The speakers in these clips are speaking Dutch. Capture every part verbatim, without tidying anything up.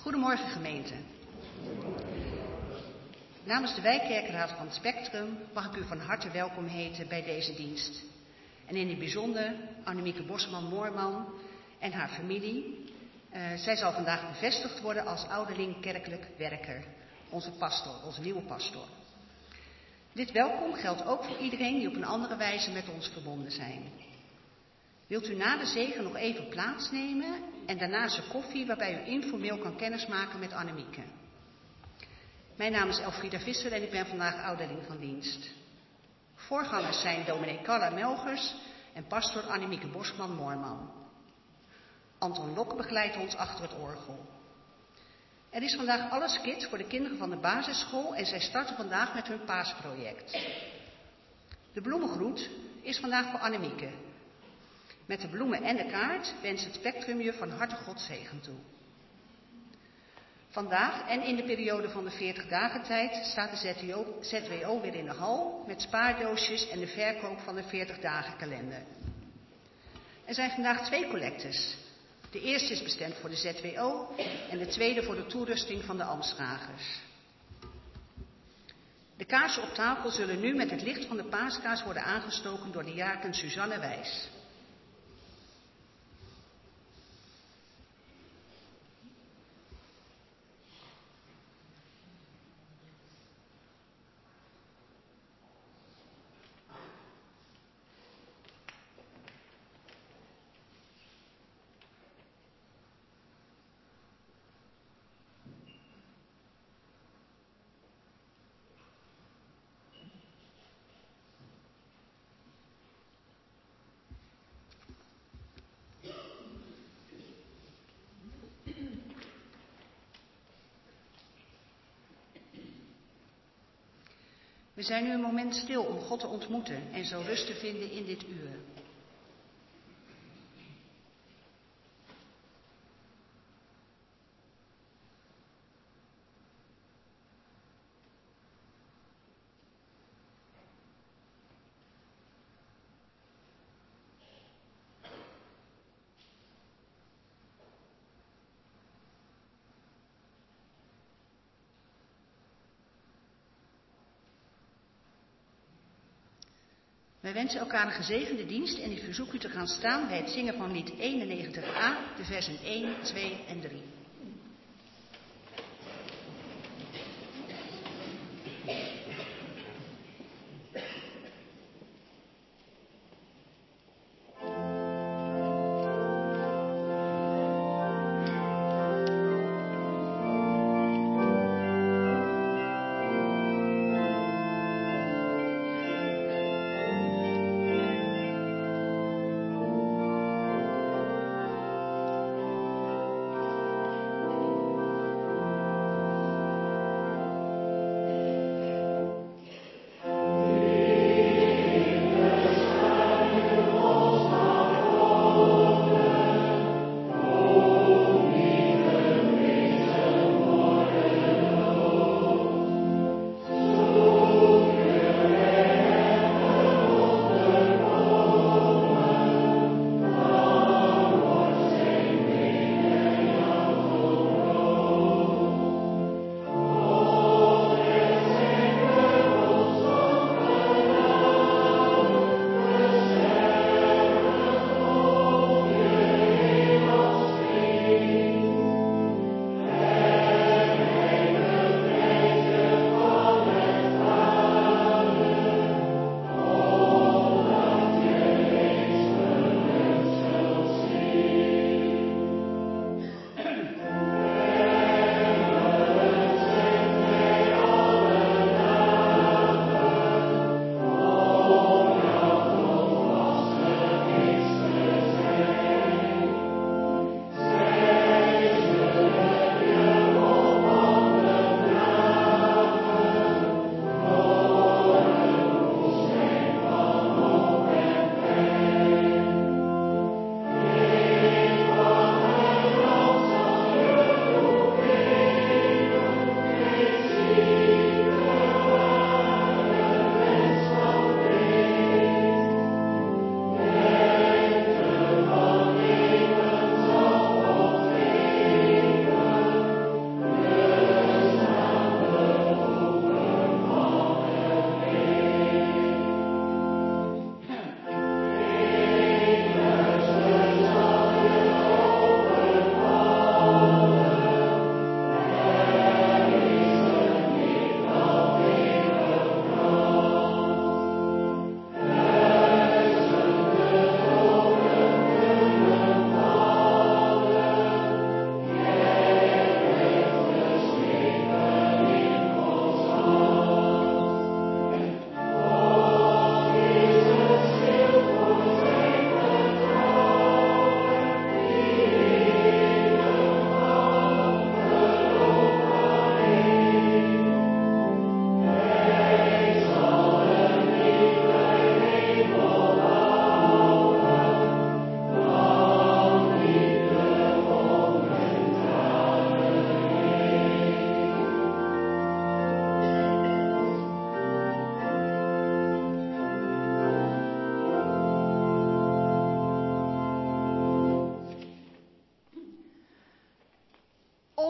Goedemorgen gemeente. Namens de wijkkerkenraad van het Spectrum mag ik u van harte welkom heten bij deze dienst. En in het bijzonder Annemieke Bosman-Moorman en haar familie. Uh, zij zal vandaag bevestigd worden als ouderling kerkelijk werker. Onze pastor, onze nieuwe pastor. Dit welkom geldt ook voor iedereen die op een andere wijze met ons verbonden zijn. Wilt u na de zegen nog even plaatsnemen en daarna zijn koffie waarbij u informeel kan kennismaken met Annemieke. Mijn naam is Elfrieda Visser en ik ben vandaag ouderling van dienst. Voorgangers zijn dominee Carla Melgers en pastor Annemieke Bosman-Moorman. Anton Lok begeleidt ons achter het orgel. Er is vandaag alles kit voor de kinderen van de basisschool en zij starten vandaag met hun paasproject. De bloemengroet is vandaag voor Annemieke. Met de bloemen en de kaart wenst het Spectrum je van harte Gods zegen toe. Vandaag en in de periode van de veertig dagen tijd staat de Z W O weer in de hal met spaardoosjes en de verkoop van de veertig dagen kalender. Er zijn vandaag twee collectes. De eerste is bestemd voor de Z W O en de tweede voor de toerusting van de ambtsdragers. De kaarsen op tafel zullen nu met het licht van de paaskaars worden aangestoken door de diaken Suzanne Wijs. We zijn nu een moment stil om God te ontmoeten en zo rust te vinden in dit uur. Wij wensen elkaar een gezegende dienst en ik verzoek u te gaan staan bij het zingen van lied eenennegentig a, de versen één, twee en drie. Thank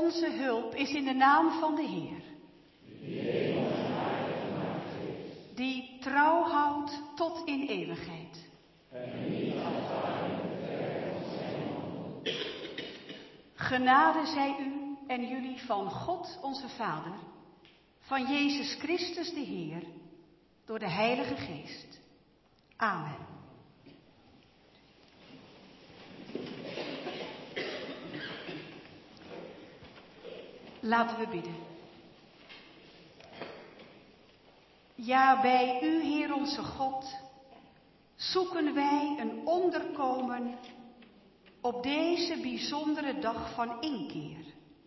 Onze hulp is in de naam van de Heer, die trouw houdt tot in eeuwigheid. Genade zij u en jullie van God onze Vader, van Jezus Christus de Heer, door de Heilige Geest. Amen. Laten we bidden. Ja, bij u, Heer onze God, zoeken wij een onderkomen op deze bijzondere dag van inkeer.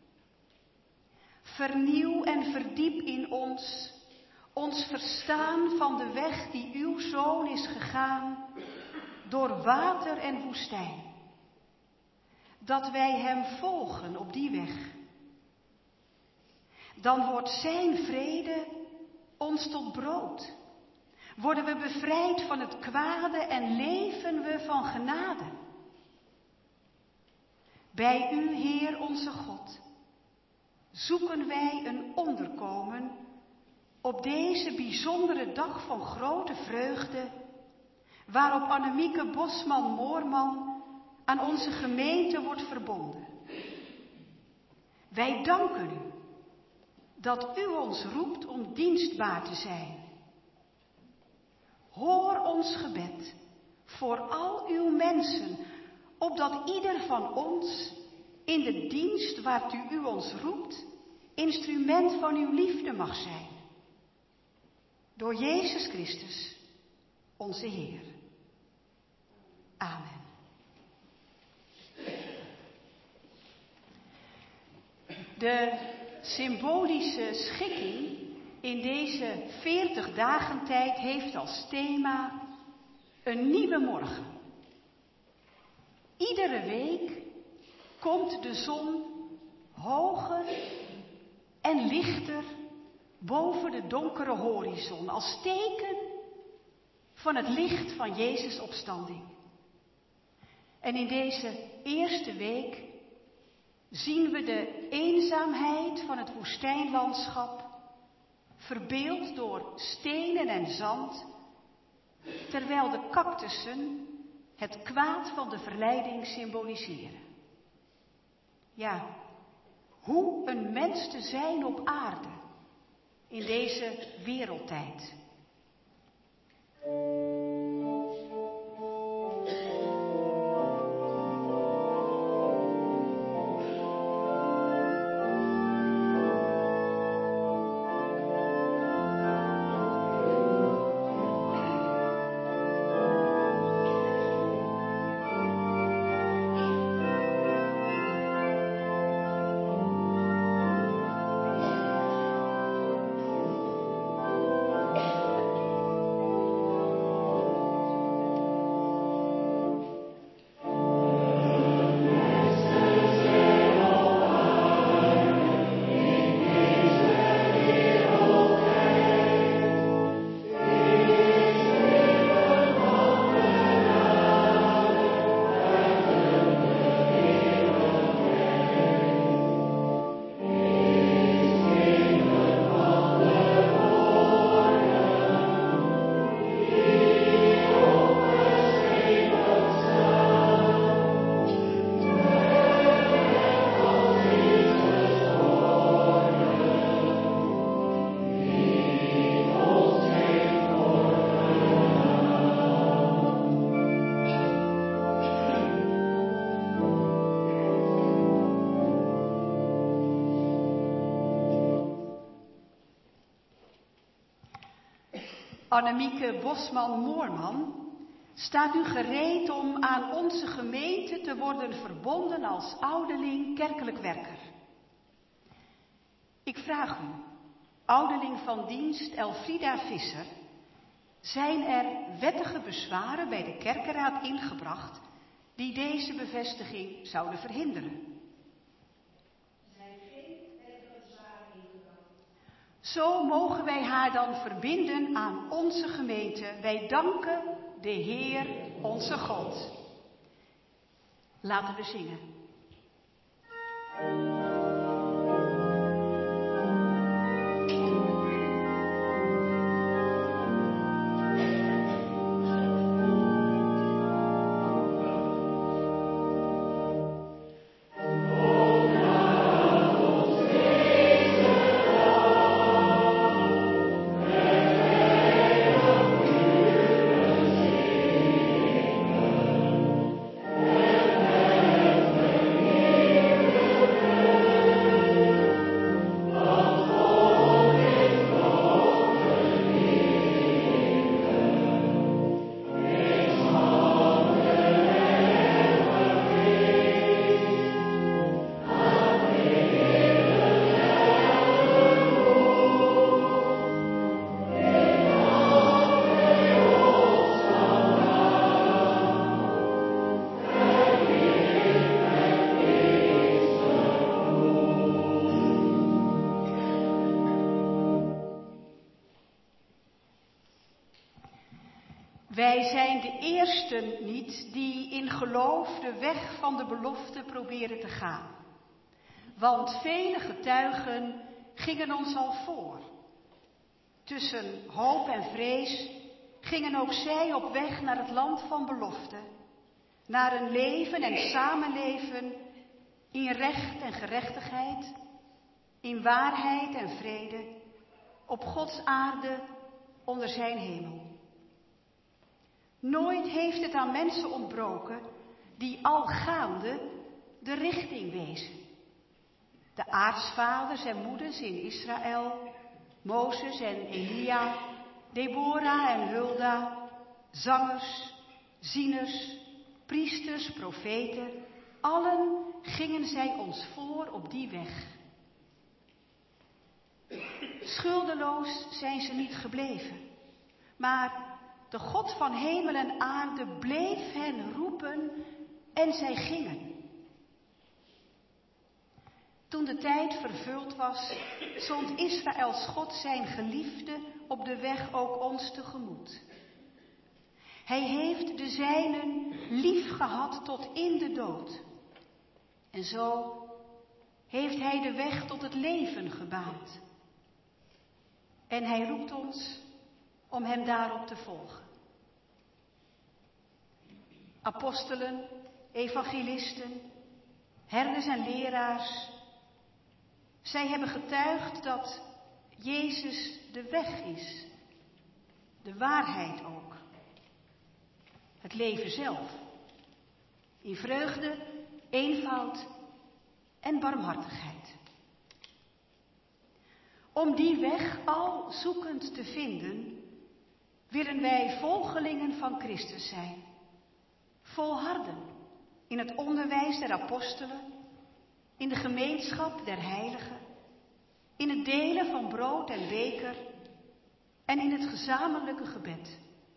Vernieuw en verdiep in ons ons verstaan van de weg die uw Zoon is gegaan door water en woestijn. Dat wij hem volgen op die weg. Dan wordt zijn vrede ons tot brood. Worden we bevrijd van het kwade en leven we van genade. Bij u, Heer onze God, zoeken wij een onderkomen op deze bijzondere dag van grote vreugde, waarop Annemieke Bosman-Moorman aan onze gemeente wordt verbonden. Wij danken u dat u ons roept om dienstbaar te zijn. Hoor ons gebed voor al uw mensen, opdat ieder van ons in de dienst waartoe u ons roept, instrument van uw liefde mag zijn. Door Jezus Christus, onze Heer. Amen. De symbolische schikking in deze veertig dagen tijd heeft als thema een nieuwe morgen. Iedere week komt de zon hoger en lichter boven de donkere horizon als teken van het licht van Jezus' opstanding. En in deze eerste week zien we de eenzaamheid van het woestijnlandschap, verbeeld door stenen en zand, terwijl de cactussen het kwaad van de verleiding symboliseren. Ja, hoe een mens te zijn op aarde in deze wereldtijd. Annemieke Bosman-Moorman staat u gereed om aan onze gemeente te worden verbonden als ouderling kerkelijk werker. Ik vraag u, ouderling van dienst Elfrieda Visser, zijn er wettige bezwaren bij de kerkenraad ingebracht die deze bevestiging zouden verhinderen? Zo mogen wij haar dan verbinden aan onze gemeente. Wij danken de Heer, onze God. Laten we zingen. Wij zijn de eersten niet die in geloof de weg van de belofte proberen te gaan. Want vele getuigen gingen ons al voor. Tussen hoop en vrees gingen ook zij op weg naar het land van belofte. Naar een leven en samenleven in recht en gerechtigheid, in waarheid en vrede, op Gods aarde onder zijn hemel. Nooit heeft het aan mensen ontbroken die al gaande de richting wezen. De aartsvaders en moeders in Israël, Mozes en Elia, Deborah en Hulda, zangers, zieners, priesters, profeten, allen gingen zij ons voor op die weg. Schuldeloos zijn ze niet gebleven, maar de God van hemel en aarde bleef hen roepen en zij gingen. Toen de tijd vervuld was, zond Israëls God zijn geliefde op de weg ook ons tegemoet. Hij heeft de zijnen lief gehad tot in de dood. En zo heeft hij de weg tot het leven gebaand. En hij roept ons om hem daarop te volgen. Apostelen, evangelisten, herders en leraars, zij hebben getuigd dat Jezus de weg is, de waarheid ook, het leven zelf, in vreugde, eenvoud en barmhartigheid. Om die weg al zoekend te vinden, willen wij volgelingen van Christus zijn. Volharden in het onderwijs der apostelen, in de gemeenschap der heiligen, in het delen van brood en beker en in het gezamenlijke gebed.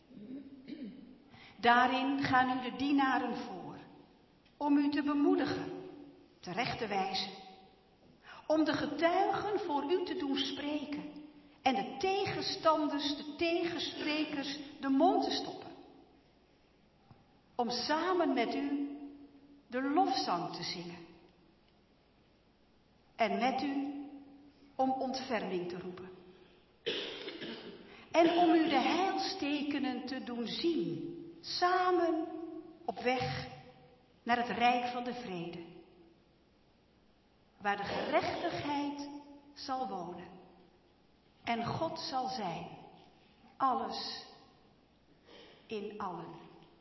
Daarin gaan u de dienaren voor, om u te bemoedigen, terecht te wijzen, om de getuigen voor u te doen spreken en de tegenstanders, de tegensprekers, de mond te stoppen. Om samen met u de lofzang te zingen. En met u om ontferming te roepen. En om u de heilstekenen te doen zien, samen op weg naar het rijk van de vrede. Waar de gerechtigheid zal wonen. En God zal zijn, alles in allen.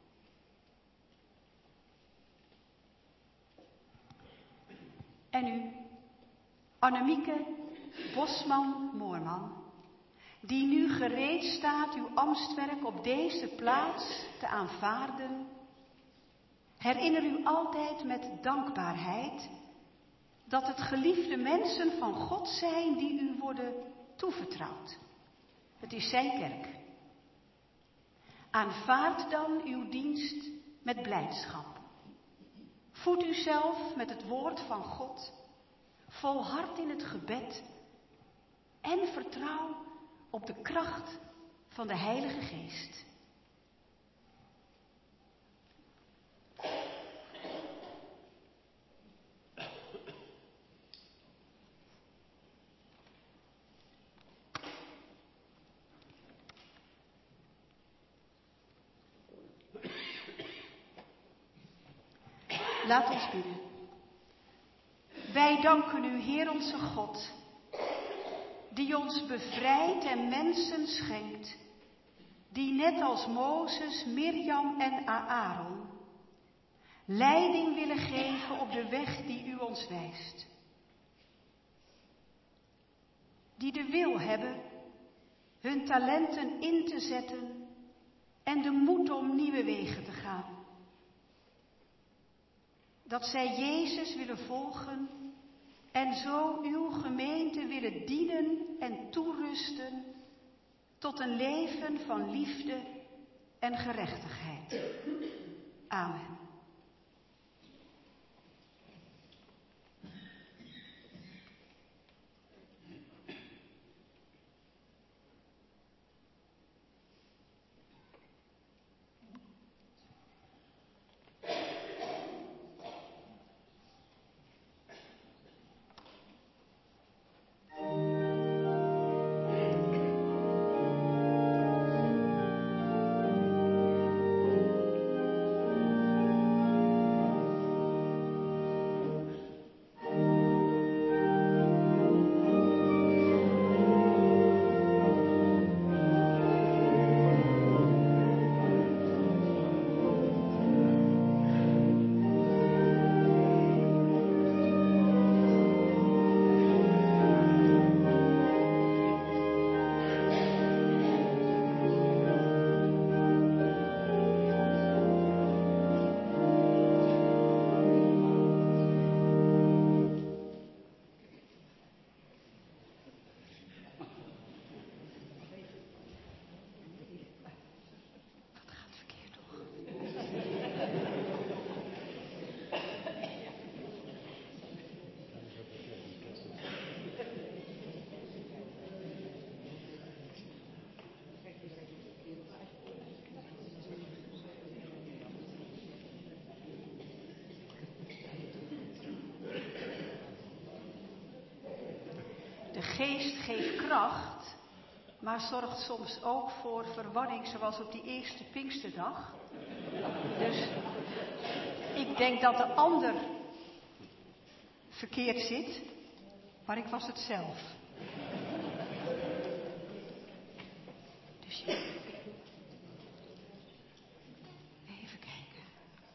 En u, Annemieke Bosman-Moorman, die nu gereed staat uw ambtswerk op deze plaats te aanvaarden, herinner u altijd met dankbaarheid dat het geliefde mensen van God zijn die u worden toevertrouwd. Het is zijn kerk. Aanvaard dan uw dienst met blijdschap. Voed uzelf met het woord van God, volhard in het gebed en vertrouw op de kracht van de Heilige Geest. Laat ons bidden. Wij danken u, Heer onze God, die ons bevrijdt en mensen schenkt, die net als Mozes, Mirjam en Aaron leiding willen geven op de weg die u ons wijst. Die de wil hebben hun talenten in te zetten en de moed om nieuwe wegen te gaan. Dat zij Jezus willen volgen en zo uw gemeente willen dienen en toerusten tot een leven van liefde en gerechtigheid. Amen. geest geeft kracht, maar zorgt soms ook voor verwarring, zoals op die eerste Pinksterdag. Dus ik denk dat de ander verkeerd zit, maar ik was het zelf. Dus ja. Even kijken.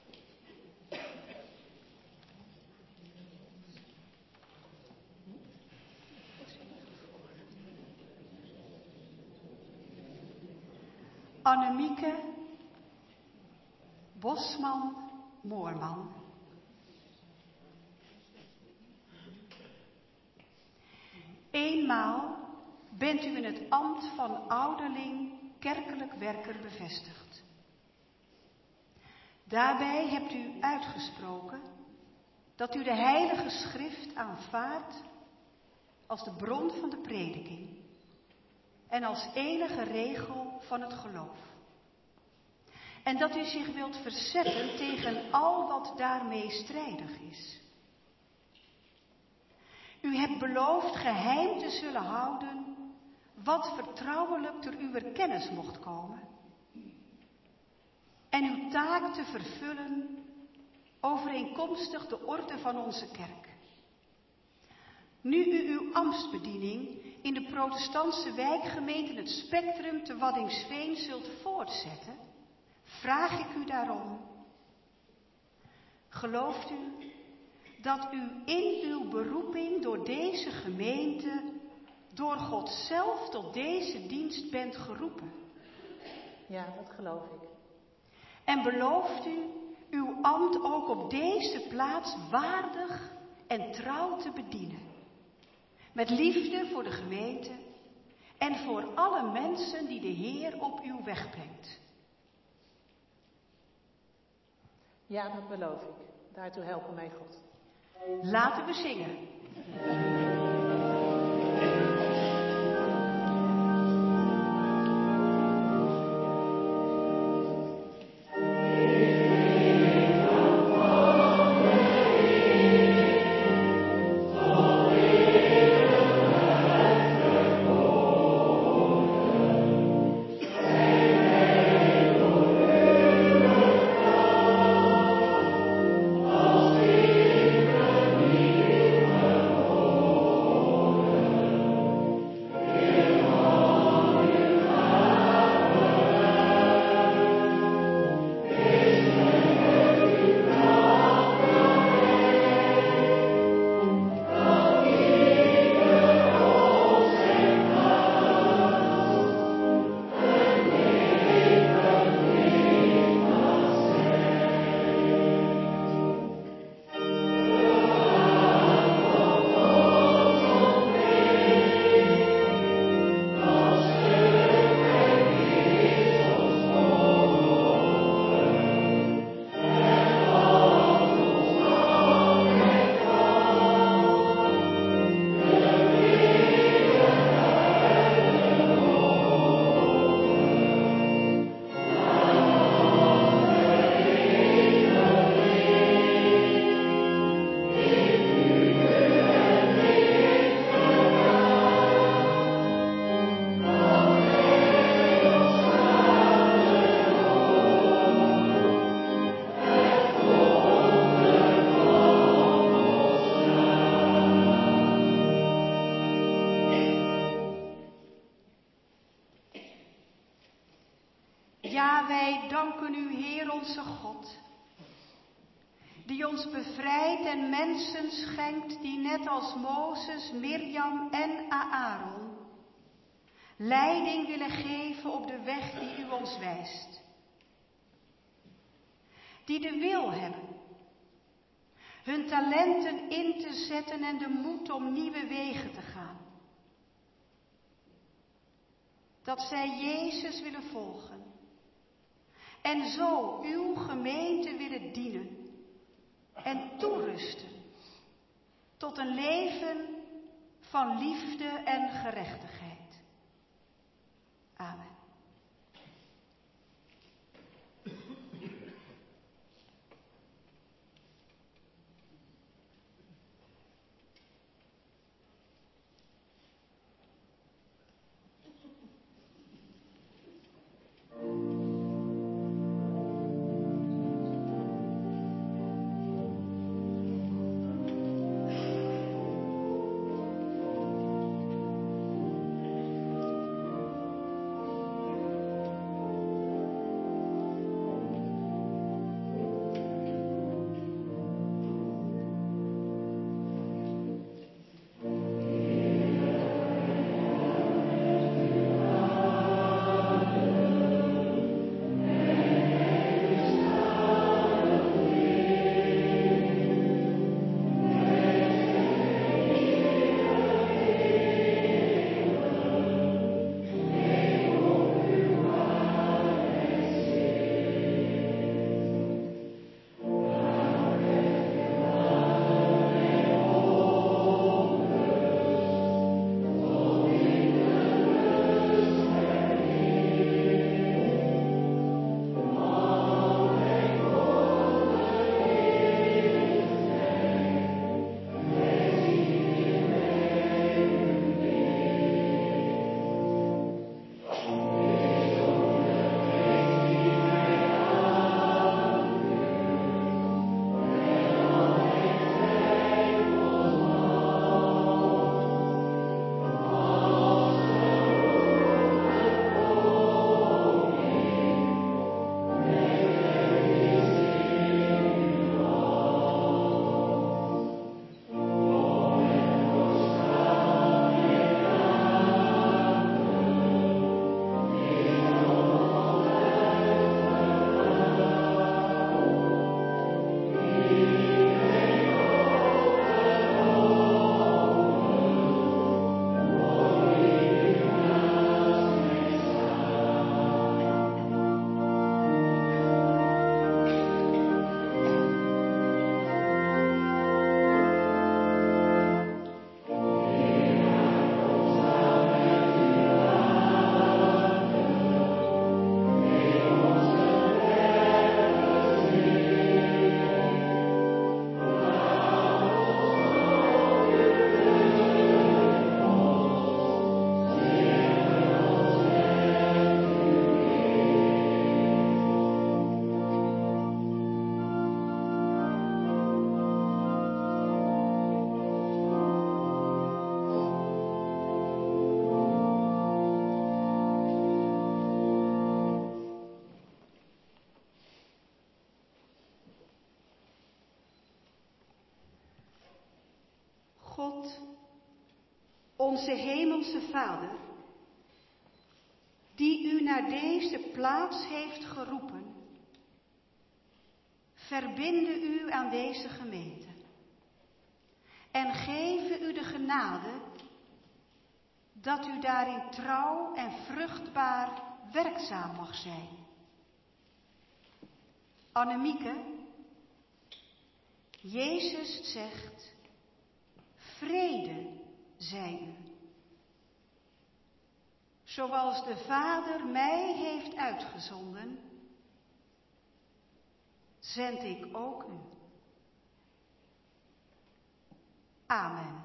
Annemieke Bosman-Moorman. Eenmaal bent u in het ambt van ouderling kerkelijk werker bevestigd. Daarbij hebt u uitgesproken dat u de Heilige Schrift aanvaardt als de bron van de prediking en als enige regel van het geloof. En dat u zich wilt verzetten tegen al wat daarmee strijdig is. U hebt beloofd geheim te zullen houden wat vertrouwelijk ter uwer kennis mocht komen. En uw taak te vervullen overeenkomstig de orde van onze kerk. Nu u uw ambtsbediening in de protestantse wijkgemeente het Spectrum te Waddinxveen zult voortzetten, vraag ik u daarom. Gelooft u dat u in uw beroeping door deze gemeente, door God zelf tot deze dienst bent geroepen? Ja, dat geloof ik. En belooft u uw ambt ook op deze plaats waardig en trouw te bedienen? Met liefde voor de gemeente en voor alle mensen die de Heer op uw weg brengt. Ja, dat beloof ik. Daartoe helpen mij God. Laten we zingen. Ja, wij danken u, Heer onze God, die ons bevrijdt en mensen schenkt die net als Mozes, Mirjam en Aaron leiding willen geven op de weg die u ons wijst. Die de wil hebben hun talenten in te zetten en de moed om nieuwe wegen te gaan. Dat zij Jezus willen volgen en zo uw gemeente willen dienen en toerusten tot een leven van liefde en gerechtigheid. Amen. Onze hemelse Vader, die u naar deze plaats heeft geroepen, verbinde u aan deze gemeente en geven u de genade dat u daarin trouw en vruchtbaar werkzaam mag zijn. Annemieke, Jezus zegt, vrede zij u. Zoals de Vader mij heeft uitgezonden, zend ik ook u. Amen.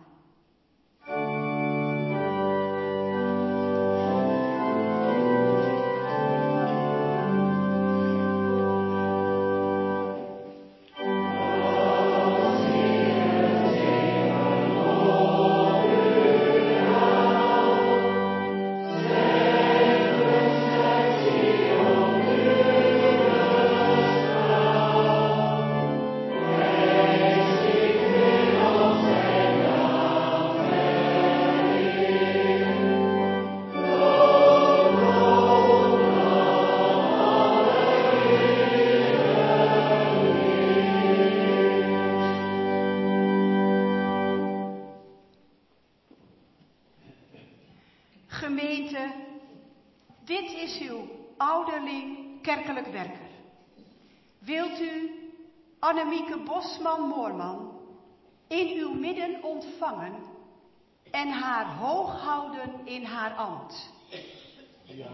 Gemeente, dit is uw ouderling kerkelijk werker. Wilt u Annemieke Bosman-Moorman in uw midden ontvangen en haar hoog houden in haar ambt? Ja.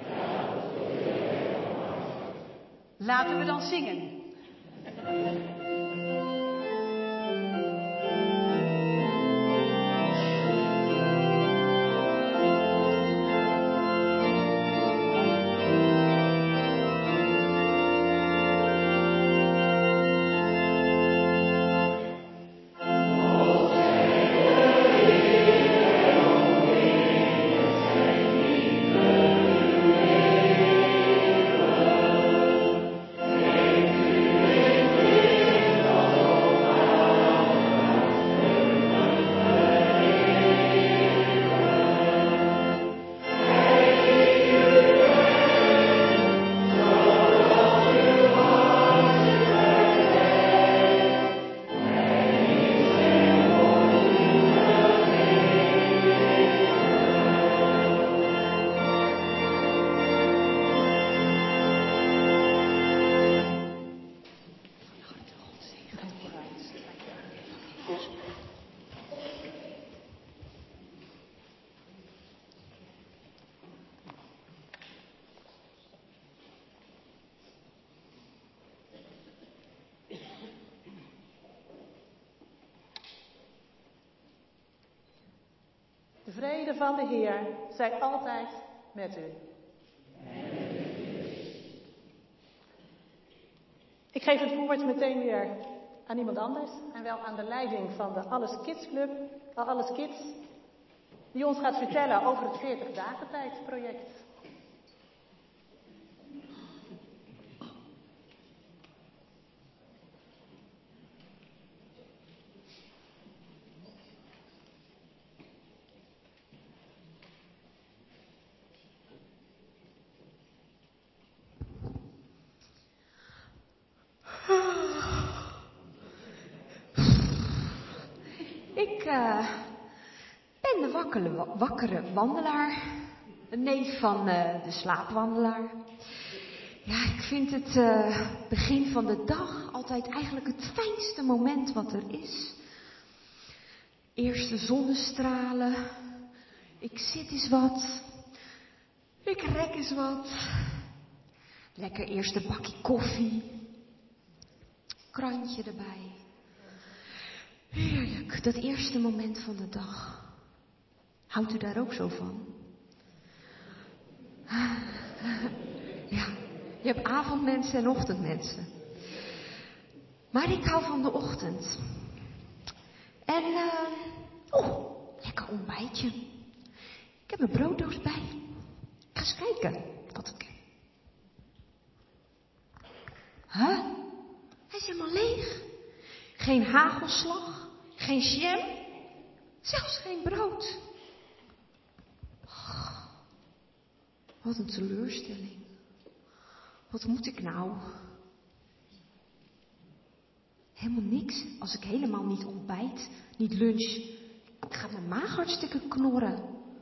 Laten we dan zingen. De vrede van de Heer zij altijd met u. Ik geef het woord meteen weer aan iemand anders. En wel aan de leiding van de Alles Kids Club, Alles Kids. Die ons gaat vertellen over het veertig dagen tijd project. Ik uh, ben de wakkere, wakkere wandelaar, de neef van uh, de slaapwandelaar. Ja, ik vind het uh, begin van de dag altijd eigenlijk het fijnste moment wat er is. Eerste zonnestralen, ik zit eens wat, ik rek eens wat. Lekker eerste bakje koffie, krantje erbij. Heerlijk, dat eerste moment van de dag. Houdt u daar ook zo van? Ja, je hebt avondmensen en ochtendmensen. Maar ik hou van de ochtend. En, uh, oeh, lekker ontbijtje. Ik heb mijn brooddoos bij. Ga eens kijken wat ik heb. Huh? Hij is helemaal leeg. Geen hagelslag, geen jam, zelfs geen brood. Wat een teleurstelling. Wat moet ik nou? Helemaal niks. Als ik helemaal niet ontbijt, niet lunch, gaat mijn maag hartstikke knorren.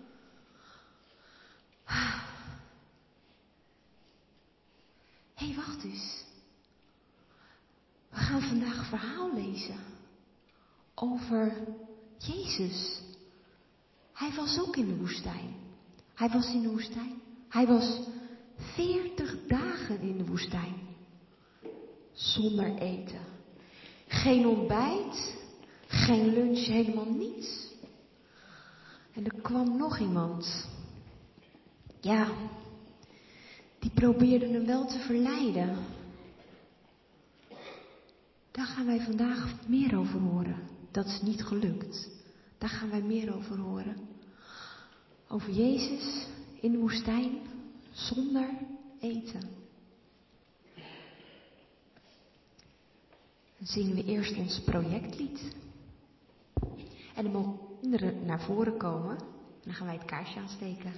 Hé, hey, wacht eens. We gaan vandaag een verhaal lezen over Jezus. Hij was ook in de woestijn. Hij was in de woestijn. Hij was veertig dagen in de woestijn. Zonder eten. Geen ontbijt. Geen lunch, helemaal niets. En er kwam nog iemand. Ja, die probeerde hem wel te verleiden. Daar gaan wij vandaag meer over horen. Dat is niet gelukt. Daar gaan wij meer over horen. Over Jezus in de woestijn zonder eten. Dan zingen we eerst ons projectlied. En dan mogen kinderen naar voren komen. En dan gaan wij het kaarsje aansteken.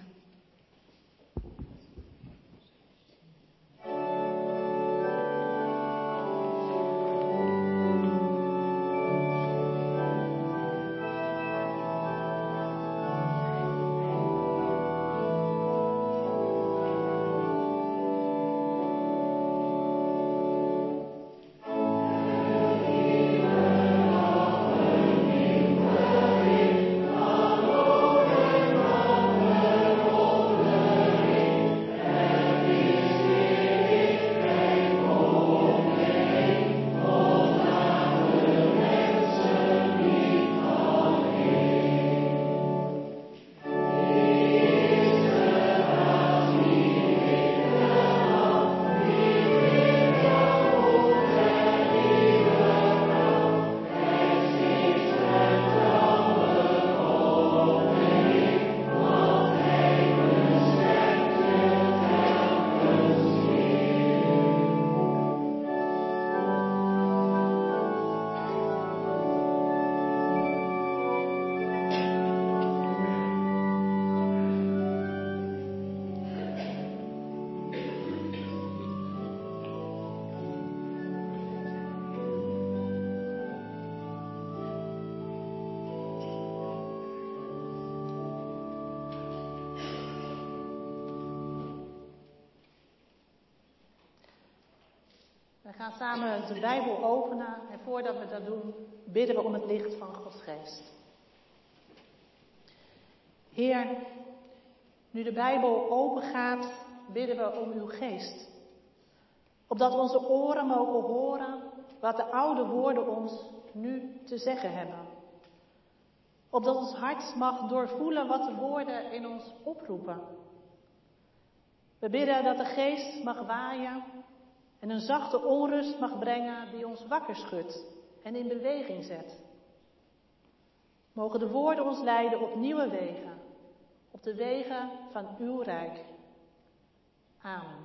We gaan samen de Bijbel openen en voordat we dat doen, bidden we om het licht van Gods geest. Heer, nu de Bijbel open gaat, bidden we om uw geest. Opdat onze oren mogen horen wat de oude woorden ons nu te zeggen hebben. Opdat ons hart mag doorvoelen wat de woorden in ons oproepen. We bidden dat de geest mag waaien en een zachte onrust mag brengen die ons wakker schudt en in beweging zet. Mogen de woorden ons leiden op nieuwe wegen, op de wegen van uw rijk. Amen.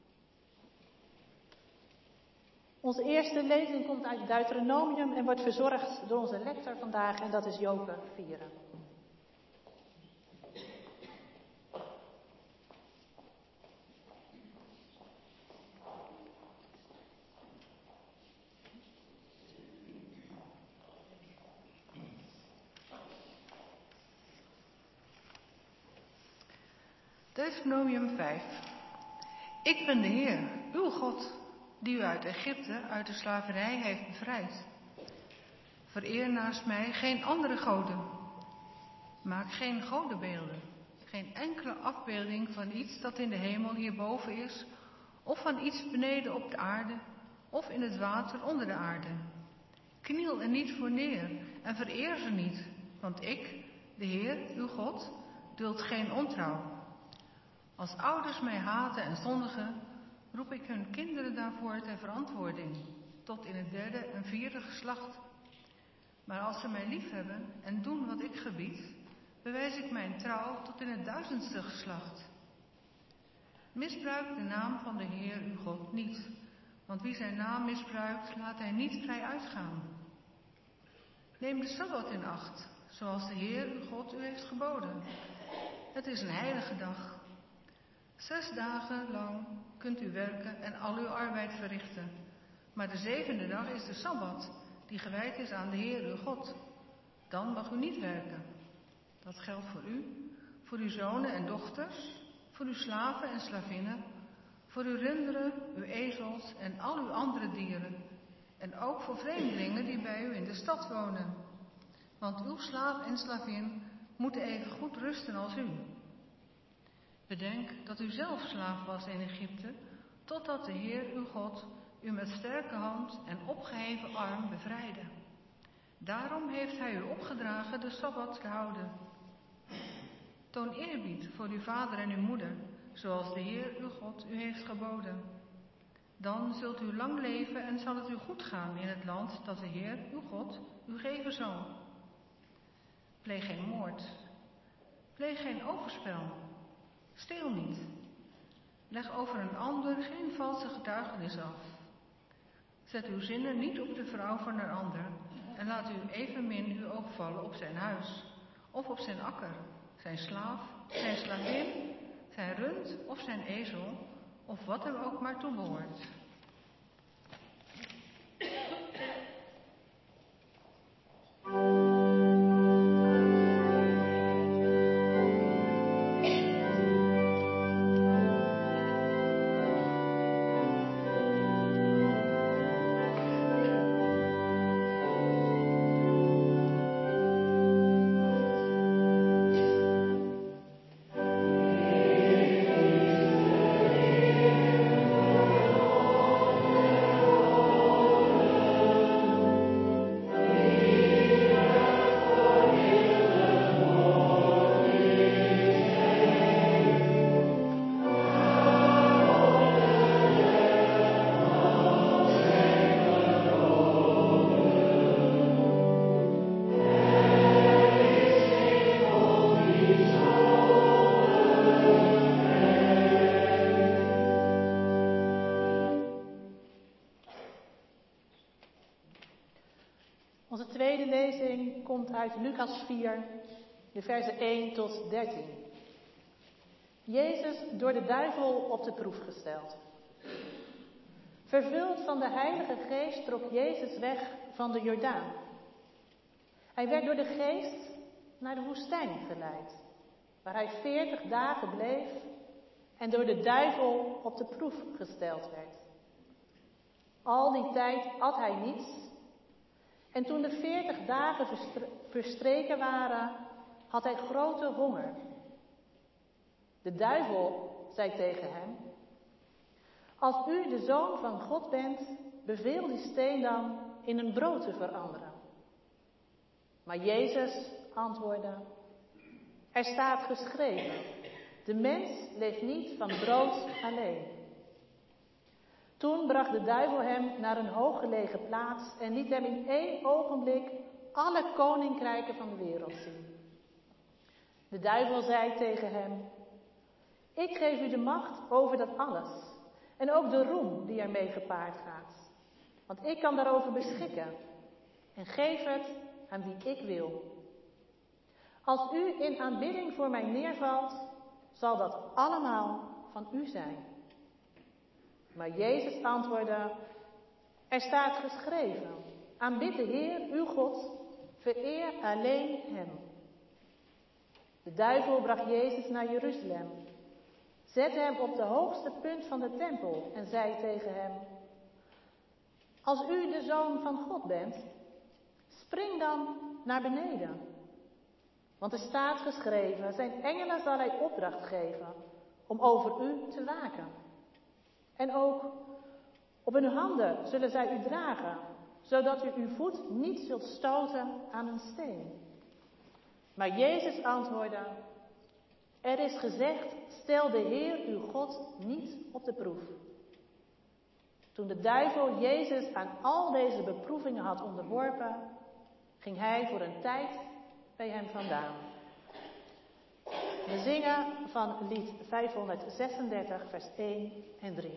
Onze eerste lezing komt uit Deuteronomium en wordt verzorgd door onze lector vandaag en dat is Joke Vieren. Deuteronomium vijf. Ik ben de Heer, uw God, die u uit Egypte, uit de slavernij heeft bevrijd. Vereer naast mij geen andere goden. Maak geen godenbeelden, geen enkele afbeelding van iets dat in de hemel hierboven is, of van iets beneden op de aarde, of in het water onder de aarde. Kniel er niet voor neer en vereer ze niet, want ik, de Heer, uw God, duld geen ontrouw. Als ouders mij haten en zondigen, roep ik hun kinderen daarvoor ter verantwoording, tot in het derde en vierde geslacht. Maar als ze mij liefhebben en doen wat ik gebied, bewijs ik mijn trouw tot in het duizendste geslacht. Misbruik de naam van de Heer uw God niet, want wie zijn naam misbruikt, laat hij niet vrij uitgaan. Neem de Sabbat in acht, zoals de Heer uw God u heeft geboden. Het is een heilige dag. Zes dagen lang kunt u werken en al uw arbeid verrichten. Maar de zevende dag is de Sabbat, die gewijd is aan de Heer uw God. Dan mag u niet werken. Dat geldt voor u, voor uw zonen en dochters, voor uw slaven en slavinnen, voor uw runderen, uw ezels en al uw andere dieren. En ook voor vreemdelingen die bij u in de stad wonen. Want uw slaaf en slavin moeten even goed rusten als u. Bedenk dat u zelf slaaf was in Egypte, totdat de Heer uw God u met sterke hand en opgeheven arm bevrijdde. Daarom heeft hij u opgedragen de Sabbat te houden. Toon eerbied voor uw vader en uw moeder, zoals de Heer uw God u heeft geboden. Dan zult u lang leven en zal het u goed gaan in het land dat de Heer uw God u geven zal. Pleeg geen moord. Pleeg geen overspel. Steel niet. Leg over een ander geen valse getuigenis af. Zet uw zinnen niet op de vrouw van een ander en laat u evenmin uw oog vallen op zijn huis of op zijn akker, zijn slaaf, zijn slavin, zijn rund of zijn ezel of wat hem ook maar toebehoort. Onze tweede lezing komt uit Lucas vier, de versen één tot dertien. Jezus door de duivel op de proef gesteld. Vervuld van de Heilige Geest trok Jezus weg van de Jordaan. Hij werd door de Geest naar de woestijn geleid, waar hij veertig dagen bleef en door de duivel op de proef gesteld werd. Al die tijd at hij niets. En toen de veertig dagen verstreken waren, had hij grote honger. De duivel zei tegen hem: als u de Zoon van God bent, beveel die steen dan in een brood te veranderen. Maar Jezus antwoordde: er staat geschreven, de mens leeft niet van brood alleen. Toen bracht de duivel hem naar een hooggelegen plaats en liet hem in één ogenblik alle koninkrijken van de wereld zien. De duivel zei tegen hem: ik geef u de macht over dat alles en ook de roem die ermee gepaard gaat. Want ik kan daarover beschikken en geef het aan wie ik wil. Als u in aanbidding voor mij neervalt, zal dat allemaal van u zijn. Maar Jezus antwoordde: er staat geschreven, aanbid de Heer uw God, vereer alleen hem. De duivel bracht Jezus naar Jeruzalem, zette hem op de hoogste punt van de tempel en zei tegen hem: als u de Zoon van God bent, spring dan naar beneden. Want er staat geschreven, zijn engelen zal hij opdracht geven om over u te waken. En ook op hun handen zullen zij u dragen, zodat u uw voet niet zult stoten aan een steen. Maar Jezus antwoordde: er is gezegd, stel de Heer uw God niet op de proef. Toen de duivel Jezus aan al deze beproevingen had onderworpen, ging hij voor een tijd bij hem vandaan. We zingen van lied vijfhonderdzesendertig, vers één en drie.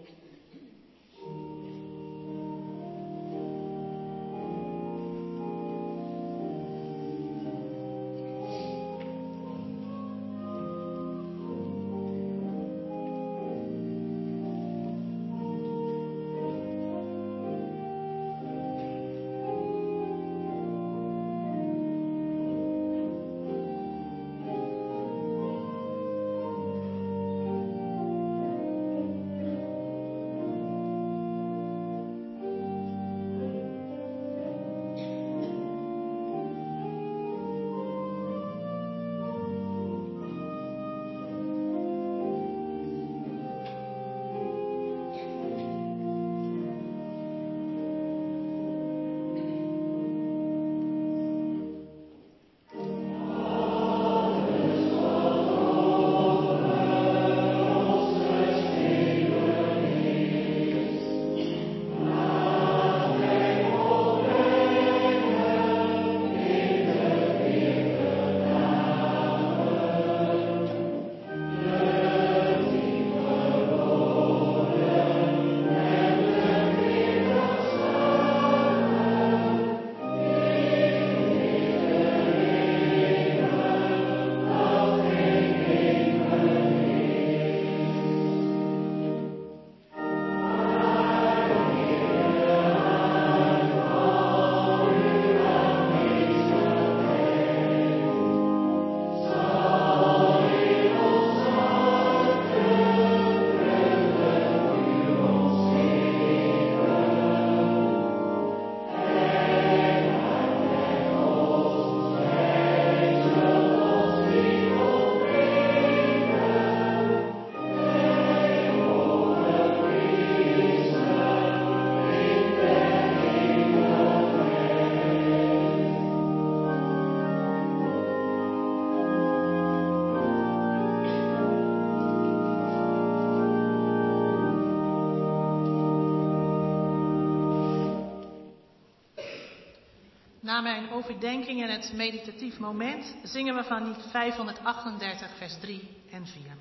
Na mijn overdenking en het meditatief moment zingen we van lied vijfhonderdachtendertig, vers drie en vier.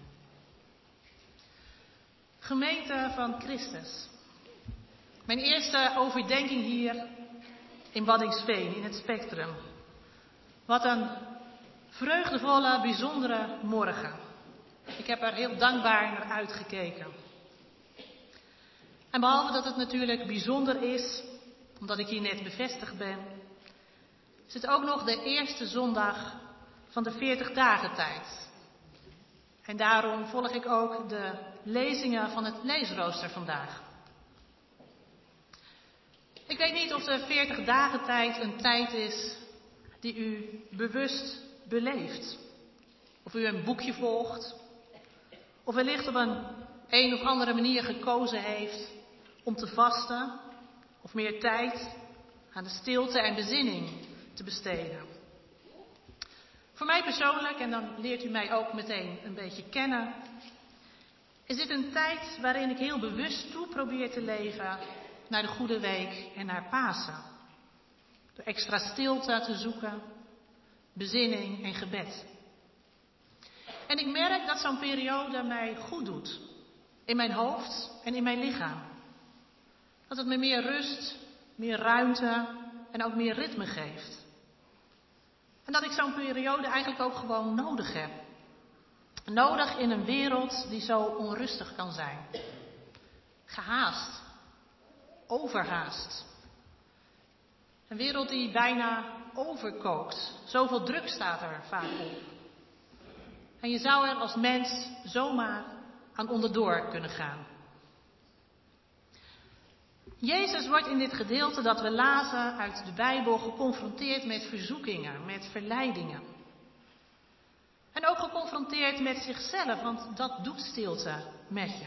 Gemeente van Christus. Mijn eerste overdenking hier in Waddinxveen, in het Spectrum. Wat een vreugdevolle, bijzondere morgen. Ik heb er heel dankbaar naar uitgekeken. En behalve dat het natuurlijk bijzonder is, omdat ik hier net bevestigd ben, is het ook nog de eerste zondag van de veertig dagen tijd. En daarom volg ik ook de lezingen van het leesrooster vandaag. Ik weet niet of de veertig dagen tijd een tijd is die u bewust beleeft. Of u een boekje volgt. Of wellicht op een een of andere manier gekozen heeft om te vasten. Of meer tijd aan de stilte en bezinning te besteden. Voor mij persoonlijk, en dan leert u mij ook meteen een beetje kennen, is dit een tijd waarin ik heel bewust toe probeer te leven naar de Goede Week en naar Pasen. Door extra stilte te zoeken, bezinning en gebed. En ik merk dat zo'n periode mij goed doet. In mijn hoofd en in mijn lichaam. Dat het me meer rust, meer ruimte en ook meer ritme geeft. En dat ik zo'n periode eigenlijk ook gewoon nodig heb. Nodig in een wereld die zo onrustig kan zijn. Gehaast. Overhaast. Een wereld die bijna overkookt. Zoveel druk staat er vaak op. En je zou er als mens zomaar aan onderdoor kunnen gaan. Jezus wordt in dit gedeelte dat we lazen uit de Bijbel geconfronteerd met verzoekingen, met verleidingen. En ook geconfronteerd met zichzelf, want dat doet stilte met je.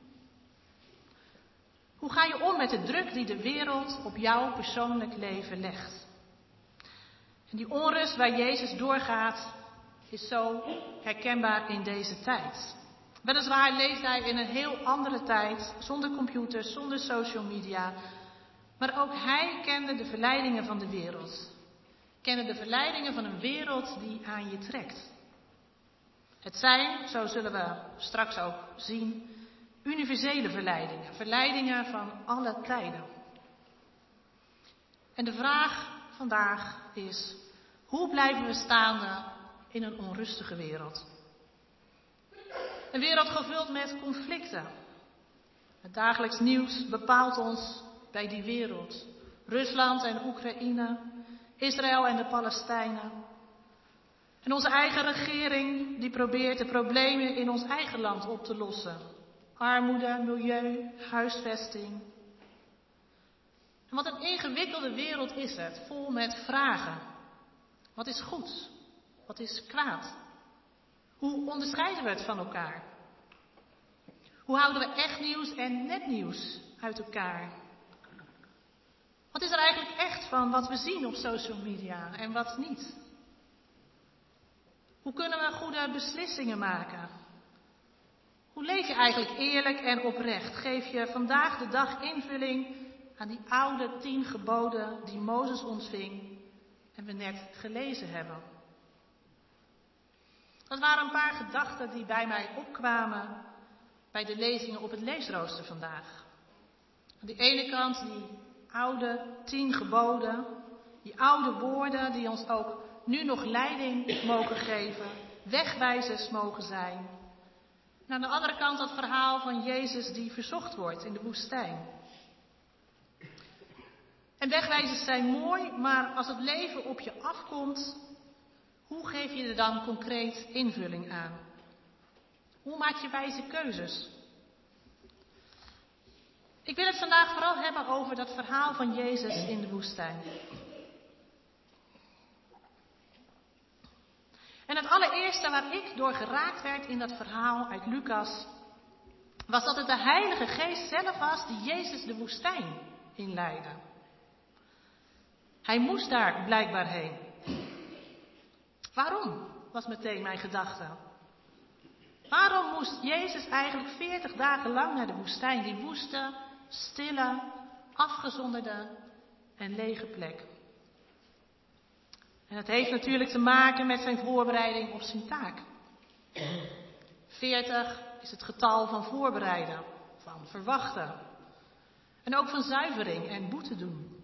Hoe ga je om met de druk die de wereld op jouw persoonlijk leven legt? En die onrust waar Jezus doorgaat, is zo herkenbaar in deze tijd. Weliswaar leeft hij in een heel andere tijd, zonder computers, zonder social media. Maar ook hij kende de verleidingen van de wereld. Kende de verleidingen van een wereld die aan je trekt. Het zijn, zo zullen we straks ook zien, universele verleidingen. Verleidingen van alle tijden. En de vraag vandaag is, hoe blijven we staande in een onrustige wereld? Een wereld gevuld met conflicten. Het dagelijks nieuws bepaalt ons bij die wereld. Rusland en Oekraïne, Israël en de Palestijnen. En onze eigen regering die probeert de problemen in ons eigen land op te lossen. Armoede, milieu, huisvesting. En wat een ingewikkelde wereld is het, vol met vragen. Wat is goed? Wat is kwaad? Hoe onderscheiden we het van elkaar? Hoe houden we echt nieuws en nepnieuws uit elkaar? Wat is er eigenlijk echt van wat we zien op social media en wat niet? Hoe kunnen we goede beslissingen maken? Hoe leef je eigenlijk eerlijk en oprecht? Geef je vandaag de dag invulling aan die oude tien geboden die Mozes ontving en we net gelezen hebben? Dat waren een paar gedachten die bij mij opkwamen bij de lezingen op het leesrooster vandaag. Aan de ene kant die oude tien geboden, die oude woorden die ons ook nu nog leiding mogen geven, wegwijzers mogen zijn. En aan de andere kant dat verhaal van Jezus die verzocht wordt in de woestijn. En wegwijzers zijn mooi, maar als het leven op je afkomt, hoe geef je er dan concreet invulling aan? Hoe maak je wijze keuzes? Ik wil het vandaag vooral hebben over dat verhaal van Jezus in de woestijn. En het allereerste waar ik door geraakt werd in dat verhaal uit Lucas, was dat het de Heilige Geest zelf was die Jezus de woestijn inleidde. Hij moest daar blijkbaar heen. Waarom, was meteen mijn gedachte. Waarom moest Jezus eigenlijk veertig dagen lang naar de woestijn, die woeste, stille, afgezonderde en lege plek? En dat heeft natuurlijk te maken met zijn voorbereiding op zijn taak. veertig is het getal van voorbereiden, van verwachten. En ook van zuivering en boete doen.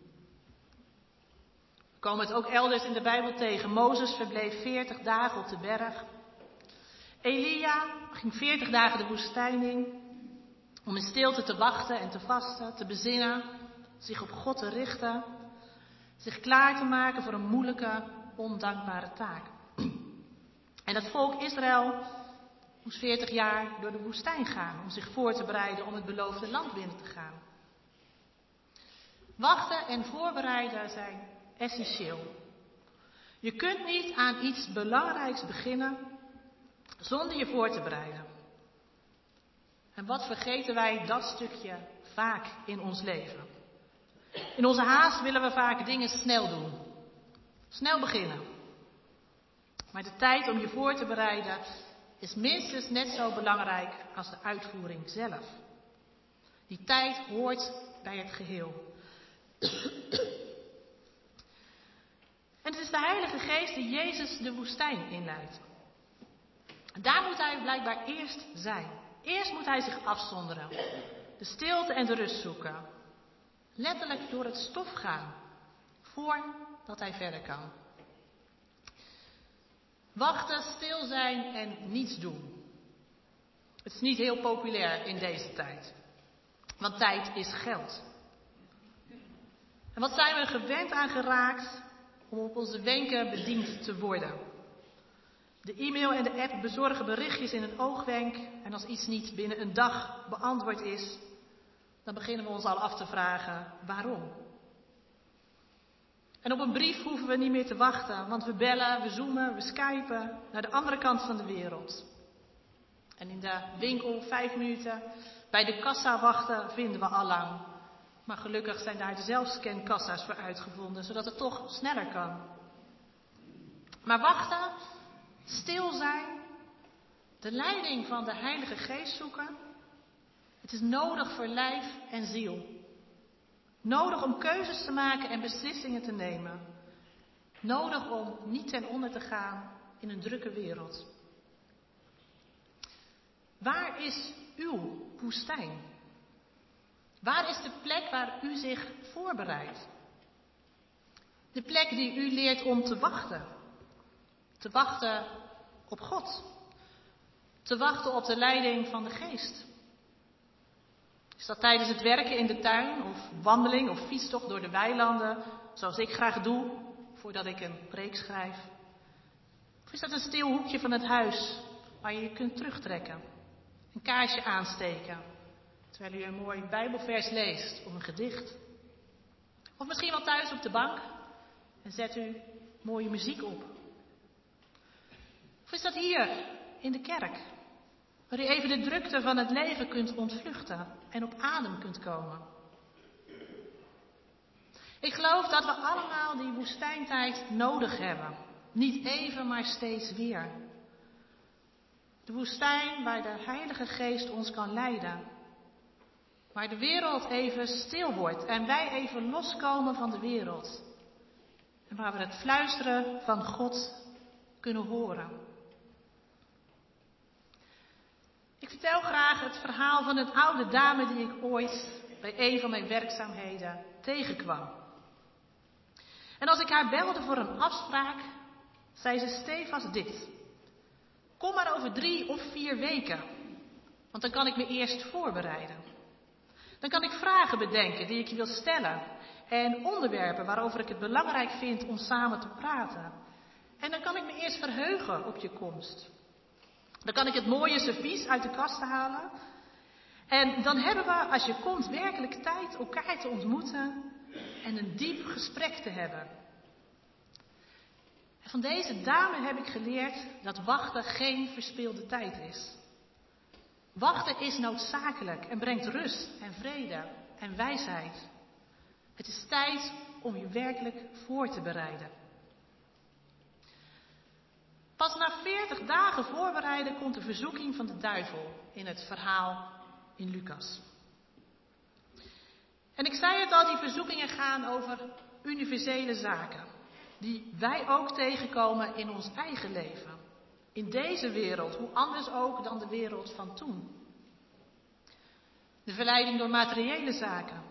We komen het ook elders in de Bijbel tegen. Mozes verbleef veertig dagen op de berg. Elia ging veertig dagen de woestijn in om in stilte te wachten en te vasten, te bezinnen, zich op God te richten, zich klaar te maken voor een moeilijke, ondankbare taak. En het volk Israël moest veertig jaar door de woestijn gaan om zich voor te bereiden om het beloofde land binnen te gaan. Wachten en voorbereiden zijn essentieel. Je kunt niet aan iets belangrijks beginnen zonder je voor te bereiden. En wat vergeten wij dat stukje vaak in ons leven? In onze haast willen we vaak dingen snel doen. Snel beginnen. Maar de tijd om je voor te bereiden is minstens net zo belangrijk als de uitvoering zelf. Die tijd hoort bij het geheel. En het is de Heilige Geest die Jezus de woestijn inleidt. Daar moet hij blijkbaar eerst zijn. Eerst moet hij zich afzonderen. De stilte en de rust zoeken. Letterlijk door het stof gaan. Voordat hij verder kan. Wachten, stil zijn en niets doen. Het is niet heel populair in deze tijd. Want tijd is geld. En wat zijn we gewend aan geraakt om op onze wenken bediend te worden? De e-mail en de app bezorgen berichtjes in een oogwenk. En als iets niet binnen een dag beantwoord is, dan beginnen we ons al af te vragen waarom. En op een brief hoeven we niet meer te wachten, want we bellen, we zoomen, we skypen naar de andere kant van de wereld. En in de winkel vijf minuten bij de kassa wachten vinden we allang. Maar gelukkig zijn daar de zelfscankassa's voor uitgevonden, zodat het toch sneller kan. Maar wachten, stil zijn, de leiding van de Heilige Geest zoeken, het is nodig voor lijf en ziel. Nodig om keuzes te maken en beslissingen te nemen. Nodig om niet ten onder te gaan in een drukke wereld. Waar is uw woestijn? Waar is de plek waar u zich voorbereidt? De plek die u leert om te wachten. Te wachten op God. Te wachten op de leiding van de Geest. Is dat tijdens het werken in de tuin of wandeling of fietstocht door de weilanden, zoals ik graag doe voordat ik een preek schrijf? Of is dat een stil hoekje van het huis waar je je kunt terugtrekken, een kaarsje aansteken, terwijl u een mooi Bijbelvers leest of een gedicht? Of misschien wel thuis op de bank en zet u mooie muziek op? Of is dat hier in de kerk, waar u even de drukte van het leven kunt ontvluchten en op adem kunt komen? Ik geloof dat we allemaal die woestijntijd nodig hebben. Niet even, maar steeds weer. De woestijn waar de Heilige Geest ons kan leiden. Waar de wereld even stil wordt en wij even loskomen van de wereld. En waar we het fluisteren van God kunnen horen. Ik vertel graag het verhaal van een oude dame die ik ooit bij een van mijn werkzaamheden tegenkwam. En als ik haar belde voor een afspraak, zei ze stevast dit: kom maar over drie of vier weken, want dan kan ik me eerst voorbereiden. Dan kan ik vragen bedenken die ik je wil stellen en onderwerpen waarover ik het belangrijk vind om samen te praten. En dan kan ik me eerst verheugen op je komst. Dan kan ik het mooie servies uit de kast halen. En dan hebben we, als je komt, werkelijk tijd elkaar te ontmoeten en een diep gesprek te hebben. En van deze dame heb ik geleerd dat wachten geen verspilde tijd is. Wachten is noodzakelijk en brengt rust en vrede en wijsheid. Het is tijd om je werkelijk voor te bereiden. Pas na veertig dagen voorbereiden komt de verzoeking van de duivel in het verhaal in Lucas. En ik zei het al, die verzoekingen gaan over universele zaken. die wij ook tegenkomen in ons eigen leven. In deze wereld, hoe anders ook dan de wereld van toen. De verleiding door materiële zaken.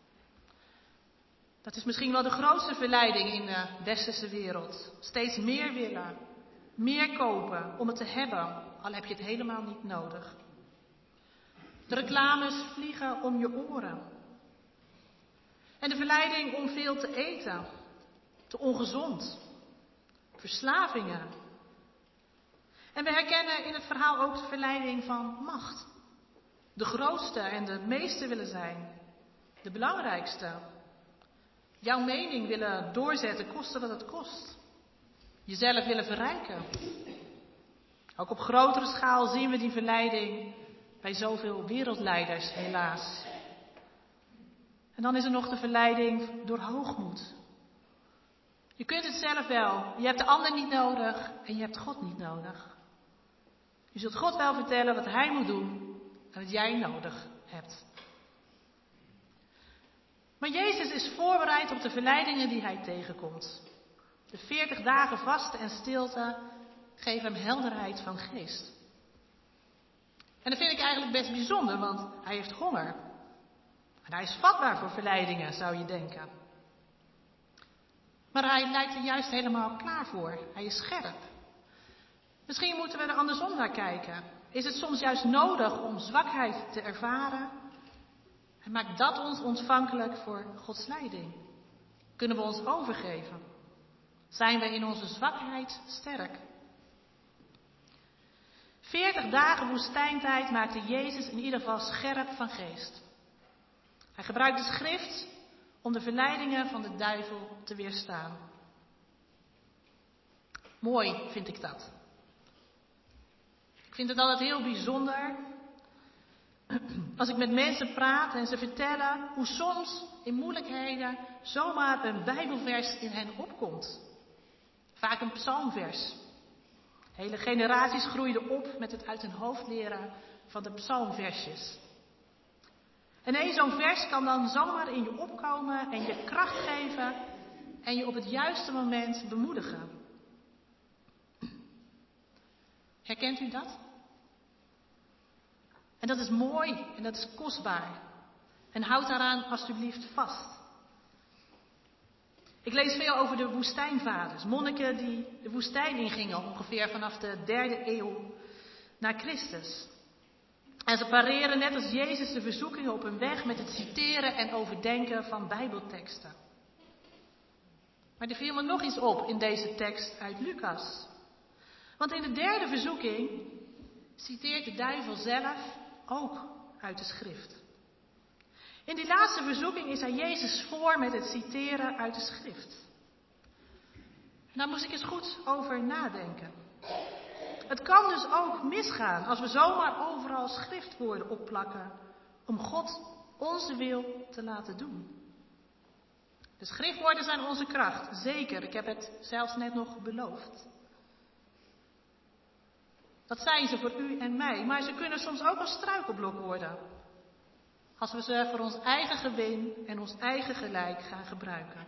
Dat is misschien wel de grootste verleiding in de westerse wereld. Steeds meer willen, meer kopen om het te hebben, al heb je het helemaal niet nodig. De reclames vliegen om je oren. En de verleiding om veel te eten, te ongezond, verslavingen. En we herkennen in het verhaal ook de verleiding van macht. De grootste en de meeste willen zijn, de belangrijkste. Jouw mening willen doorzetten, koste wat het kost. Jezelf willen verrijken. Ook op grotere schaal zien we die verleiding bij zoveel wereldleiders, helaas. En dan is er nog de verleiding door hoogmoed. Je kunt het zelf wel, je hebt de ander niet nodig en je hebt God niet nodig. Je zult God wel vertellen wat Hij moet doen en wat jij nodig hebt. Maar Jezus is voorbereid op de verleidingen die Hij tegenkomt. De veertig dagen vasten en stilte geven Hem helderheid van geest. En dat vind ik eigenlijk best bijzonder, want Hij heeft honger. En Hij is vatbaar voor verleidingen, zou je denken. Maar Hij lijkt er juist helemaal klaar voor. Hij is scherp. Misschien moeten we er andersom naar kijken. Is het soms juist nodig om zwakheid te ervaren? En maakt dat ons ontvankelijk voor Gods leiding? Kunnen we ons overgeven? Zijn we in onze zwakheid sterk? Veertig dagen woestijntijd maakte Jezus in ieder geval scherp van geest. Hij gebruikte de schrift om de verleidingen van de duivel te weerstaan. Mooi vind ik dat. Ik vind het altijd heel bijzonder als ik met mensen praat en ze vertellen hoe soms in moeilijkheden zomaar een Bijbelvers in hen opkomt. Vaak een psalmvers. Hele generaties groeiden op met het uit hun hoofd leren van de psalmversjes. En één zo'n vers kan dan zomaar in je opkomen en je kracht geven en je op het juiste moment bemoedigen. Herkent u dat? En dat is mooi en dat is kostbaar. En houd daaraan alsjeblieft vast. Ik lees veel over de woestijnvaders, monniken die de woestijn ingingen ongeveer vanaf de derde eeuw na Christus. En ze pareren net als Jezus de verzoekingen op hun weg met het citeren en overdenken van Bijbelteksten. Maar er viel me nog iets op in deze tekst uit Lucas. Want in de derde verzoeking citeert de duivel zelf ook uit de schrift. In die laatste verzoeking is hij Jezus voor met het citeren uit de schrift. Daar moest ik eens goed over nadenken. Het kan dus ook misgaan als we zomaar overal schriftwoorden opplakken om God onze wil te laten doen. De schriftwoorden zijn onze kracht, zeker. Ik heb het zelfs net nog beloofd. Dat zijn ze voor u en mij, maar ze kunnen soms ook een struikelblok worden. Als we ze voor ons eigen gewin en ons eigen gelijk gaan gebruiken.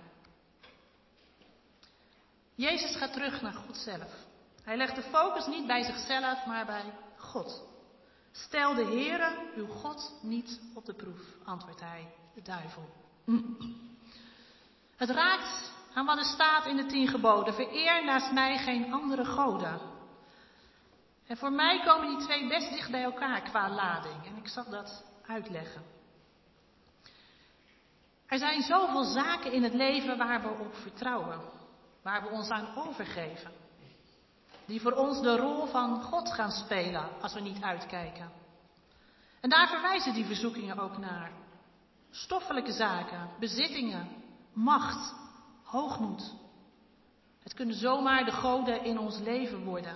Jezus gaat terug naar God zelf. Hij legt de focus niet bij zichzelf, maar bij God. Stel de Heere, uw God, niet op de proef, antwoordt hij, de duivel. Het raakt aan wat er staat in de tien geboden. Vereer naast mij geen andere goden. En voor mij komen die twee best dicht bij elkaar qua lading. En ik zal dat uitleggen. Er zijn zoveel zaken in het leven waar we op vertrouwen. Waar we ons aan overgeven. Die voor ons de rol van God gaan spelen als we niet uitkijken. En daar verwijzen die verzoekingen ook naar. Stoffelijke zaken, bezittingen, macht, hoogmoed. Het kunnen zomaar de goden in ons leven worden.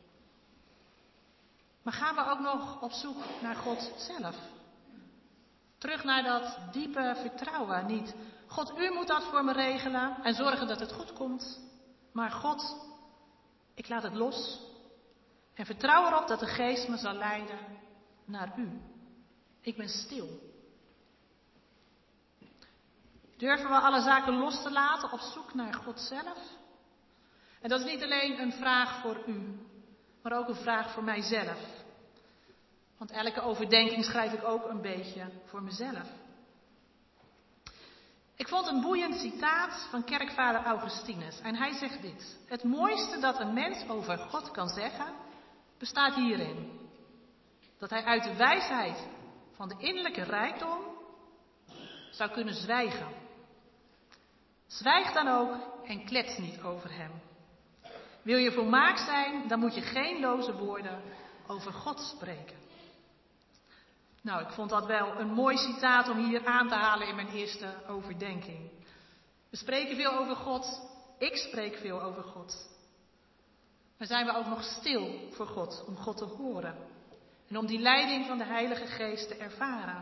Maar gaan we ook nog op zoek naar God zelf? Terug naar dat diepe vertrouwen. Niet, God, u moet dat voor me regelen en zorgen dat het goed komt. Maar God, ik laat het los en vertrouw erop dat de geest me zal leiden naar u. Ik ben stil. Durven we alle zaken los te laten op zoek naar God zelf? En dat is niet alleen een vraag voor u, maar ook een vraag voor mijzelf. Want elke overdenking schrijf ik ook een beetje voor mezelf. Ik vond een boeiend citaat van kerkvader Augustinus. En hij zegt dit: het mooiste dat een mens over God kan zeggen, bestaat hierin. Dat hij uit de wijsheid van de innerlijke rijkdom zou kunnen zwijgen. Zwijg dan ook en klets niet over hem. Wil je volmaakt zijn, dan moet je geen loze woorden over God spreken. Nou, ik vond dat wel een mooi citaat om hier aan te halen in mijn eerste overdenking. We spreken veel over God. Ik spreek veel over God. Maar zijn we ook nog stil voor God, om God te horen? En om die leiding van de Heilige Geest te ervaren?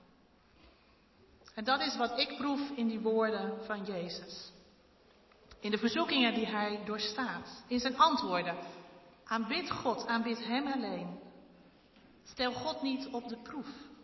En dat is wat ik proef in die woorden van Jezus. In de verzoekingen die hij doorstaat. In zijn antwoorden. Aanbid God, aanbid hem alleen. Stel God niet op de proef.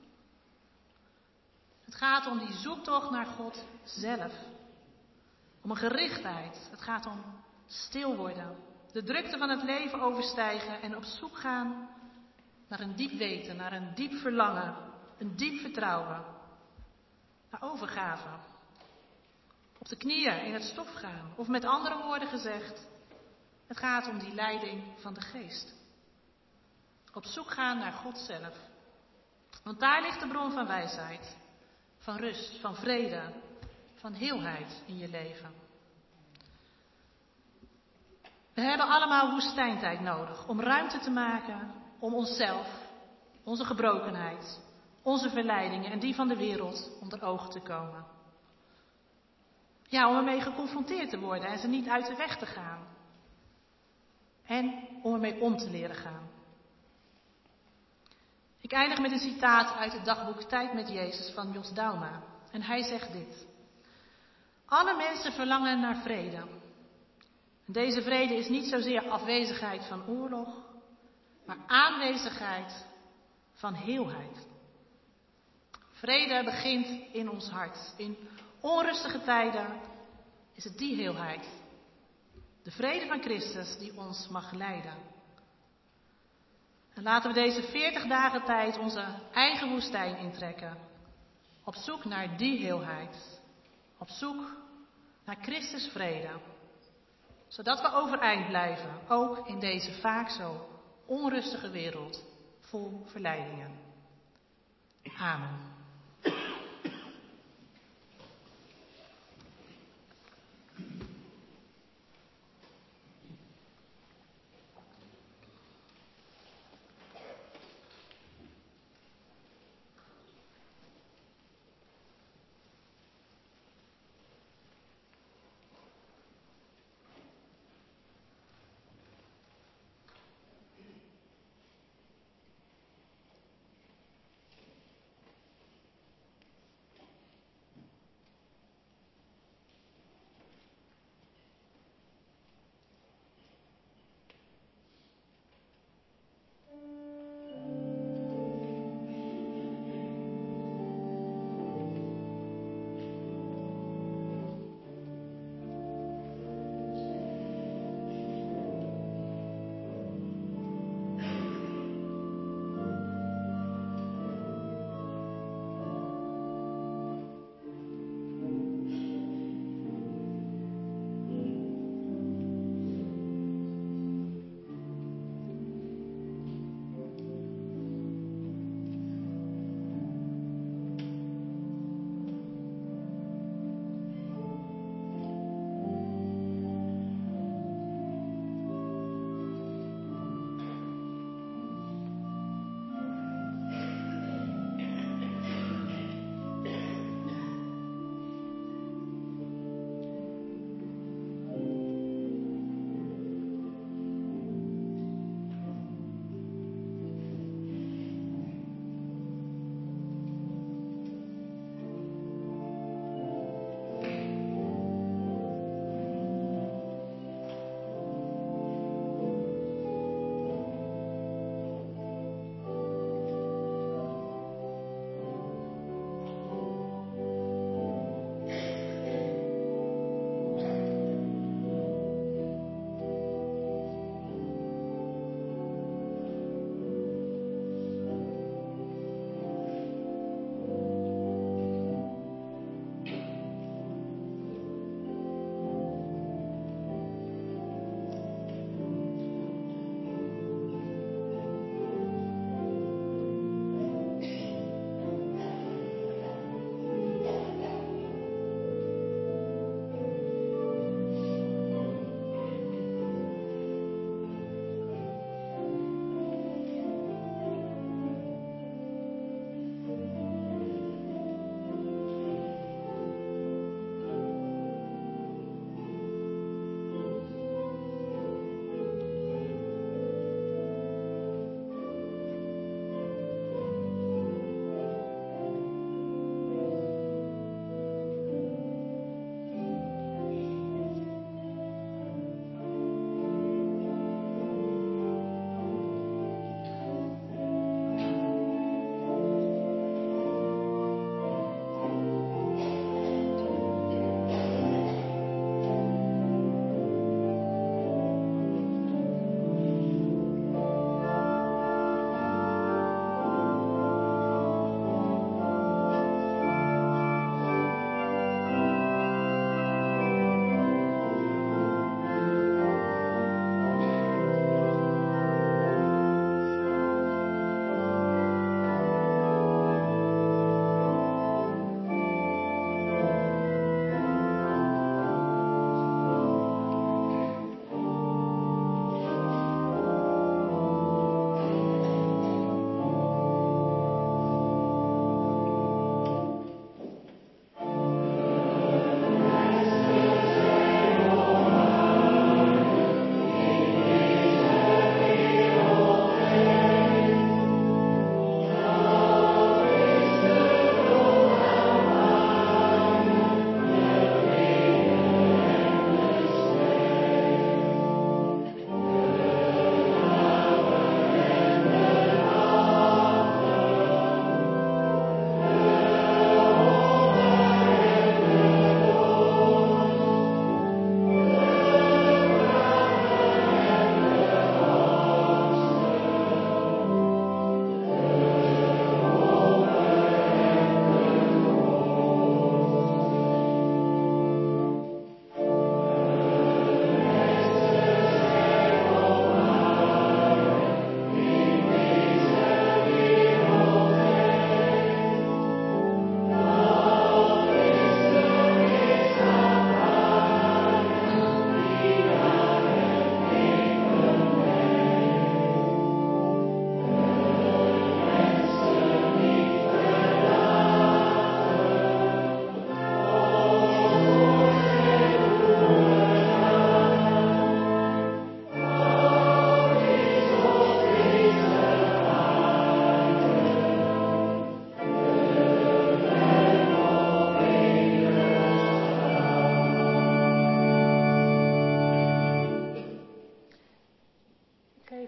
Het gaat om die zoektocht naar God zelf. Om een gerichtheid. Het gaat om stil worden. De drukte van het leven overstijgen en op zoek gaan naar een diep weten, naar een diep verlangen, een diep vertrouwen. Naar overgave. Op de knieën in het stof gaan. Of met andere woorden gezegd, het gaat om die leiding van de geest. Op zoek gaan naar God zelf. Want daar ligt de bron van wijsheid, van rust, van vrede, van heelheid in je leven. We hebben allemaal woestijntijd nodig om ruimte te maken om onszelf, onze gebrokenheid, onze verleidingen en die van de wereld onder ogen te komen. Ja, om ermee geconfronteerd te worden en ze niet uit de weg te gaan. En om ermee om te leren gaan. Ik eindig met een citaat uit het dagboek Tijd met Jezus van Jos Dauma. En hij zegt dit. Alle mensen verlangen naar vrede. Deze vrede is niet zozeer afwezigheid van oorlog, maar aanwezigheid van heelheid. Vrede begint in ons hart. In onrustige tijden is het die heelheid. De vrede van Christus die ons mag leiden. En laten we deze veertig dagen tijd onze eigen woestijn intrekken. Op zoek naar die heelheid. Op zoek naar Christus vrede. Zodat we overeind blijven, ook in deze vaak zo onrustige wereld vol verleidingen. Amen.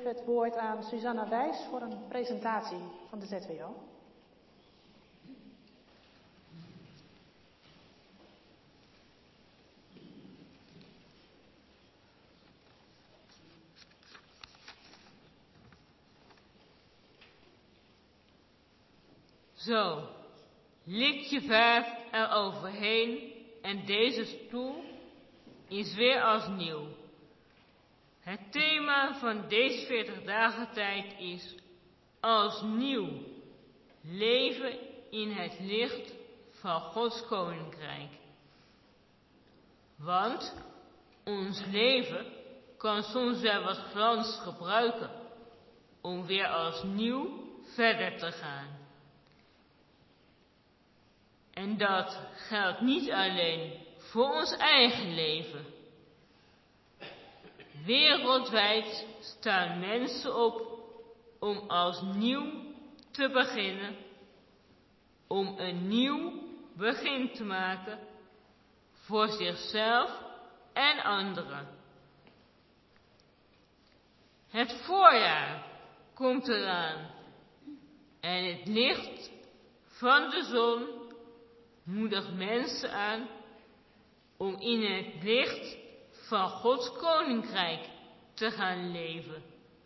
even het woord aan Susanna Wijs voor een presentatie van de Z W O. Zo, lik je verf er overheen en deze stoel is weer als nieuw. Het thema van deze veertig dagen tijd is als nieuw, leven in het licht van Gods koninkrijk. Want ons leven kan soms wel wat glans gebruiken om weer als nieuw verder te gaan. En dat geldt niet alleen voor ons eigen leven. Wereldwijd staan mensen op om als nieuw te beginnen, om een nieuw begin te maken voor zichzelf en anderen. Het voorjaar komt eraan en het licht van de zon moedigt mensen aan om in het licht van Gods koninkrijk te gaan leven.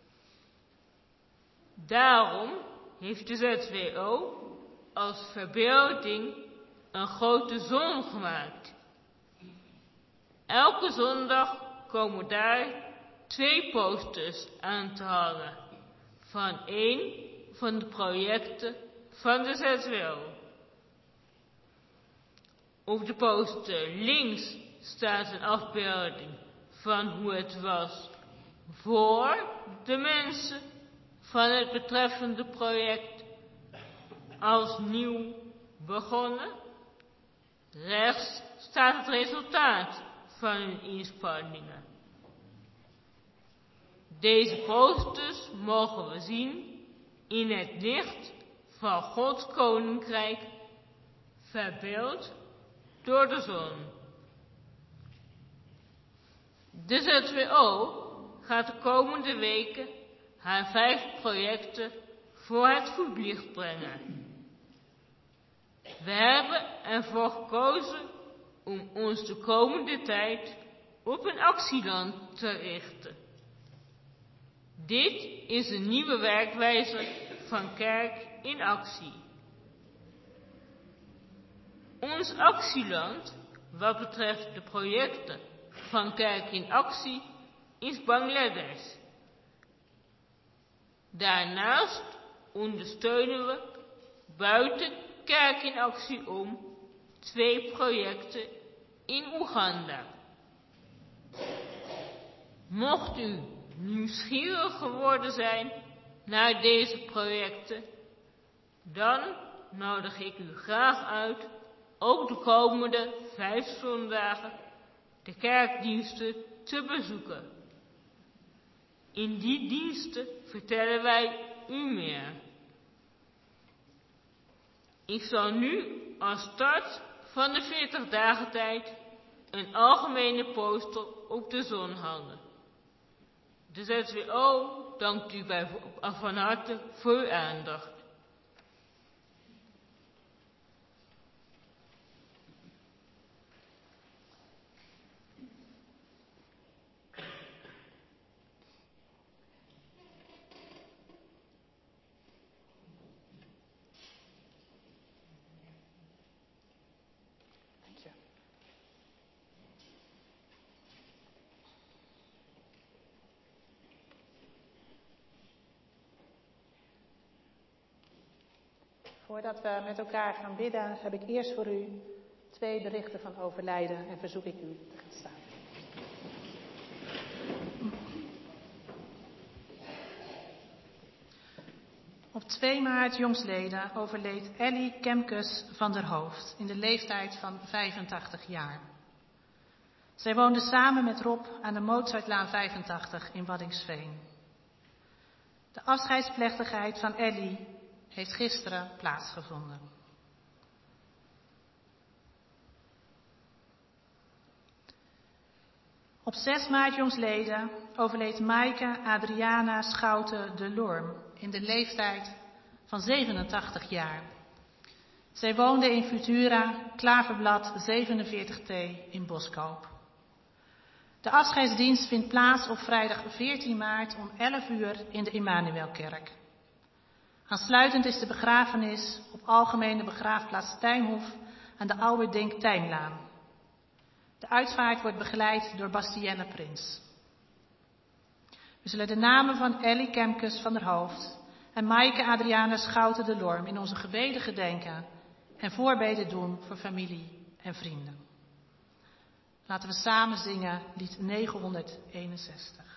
Daarom heeft de Z W O als verbeelding een grote zon gemaakt. Elke zondag komen daar twee posters aan te hangen van één van de projecten van de Z W O. Op de poster links staat een afbeelding van hoe het was voor de mensen van het betreffende project als nieuw begonnen. Rechts staat het resultaat van hun inspanningen. Deze posters mogen we zien in het licht van Gods koninkrijk, verbeeld door de zon. De Z W O gaat de komende weken haar vijf projecten voor het voetlicht brengen. We hebben ervoor gekozen om ons de komende tijd op een actieland te richten. Dit is een nieuwe werkwijze van Kerk in Actie. Ons actieland, wat betreft de projecten van Kerk in Actie, is Bangladesh. Daarnaast ondersteunen we buiten Kerk in Actie om twee projecten in Oeganda. Mocht u nieuwsgierig geworden zijn naar deze projecten, dan nodig ik u graag uit ook de komende vijf zondagen de kerkdiensten te bezoeken. In die diensten vertellen wij u meer. Ik zal nu als start van de veertig dagen tijd een algemene poster op de zon hangen. De Z W O dankt u bij, van harte voor uw aandacht. Voordat we met elkaar gaan bidden, heb ik eerst voor u twee berichten van overlijden en verzoek ik u te gaan staan. Op twee maart jongstleden overleed Ellie Kemkes van der Hoofd in de leeftijd van vijfentachtig jaar. Zij woonde samen met Rob aan de Mozartlaan vijfentachtig in Waddinxveen. De afscheidsplechtigheid van Ellie heeft gisteren plaatsgevonden. Op zes maart jongsleden overleed Maaike Adriana Schouten de Lorm in de leeftijd van zevenentachtig jaar. Zij woonde in Futura, Klaverblad zevenenveertig T in Boskoop. De afscheidsdienst vindt plaats op vrijdag veertien maart om elf uur in de Immanuelkerk. Aansluitend is de begrafenis op Algemene Begraafplaats Tijnhof aan de Oude Denk-Tijnlaan. De uitvaart wordt begeleid door Bastienne Prins. We zullen de namen van Ellie Kemkes van der Hoofd en Maaike Adriana Schouten de Lorm in onze gebeden gedenken en voorbeden doen voor familie en vrienden. Laten we samen zingen lied negenhonderdeenenzestig.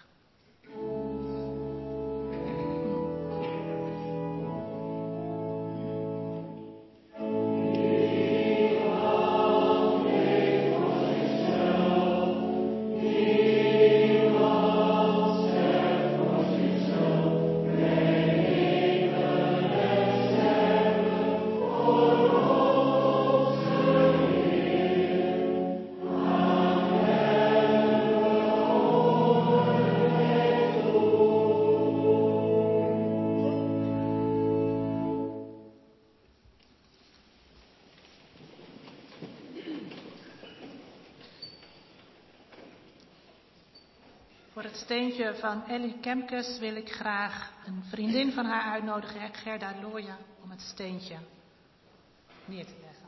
Voor het steentje van Ellie Kemkes wil ik graag een vriendin van haar uitnodigen, Gerda Looyen, om het steentje neer te leggen.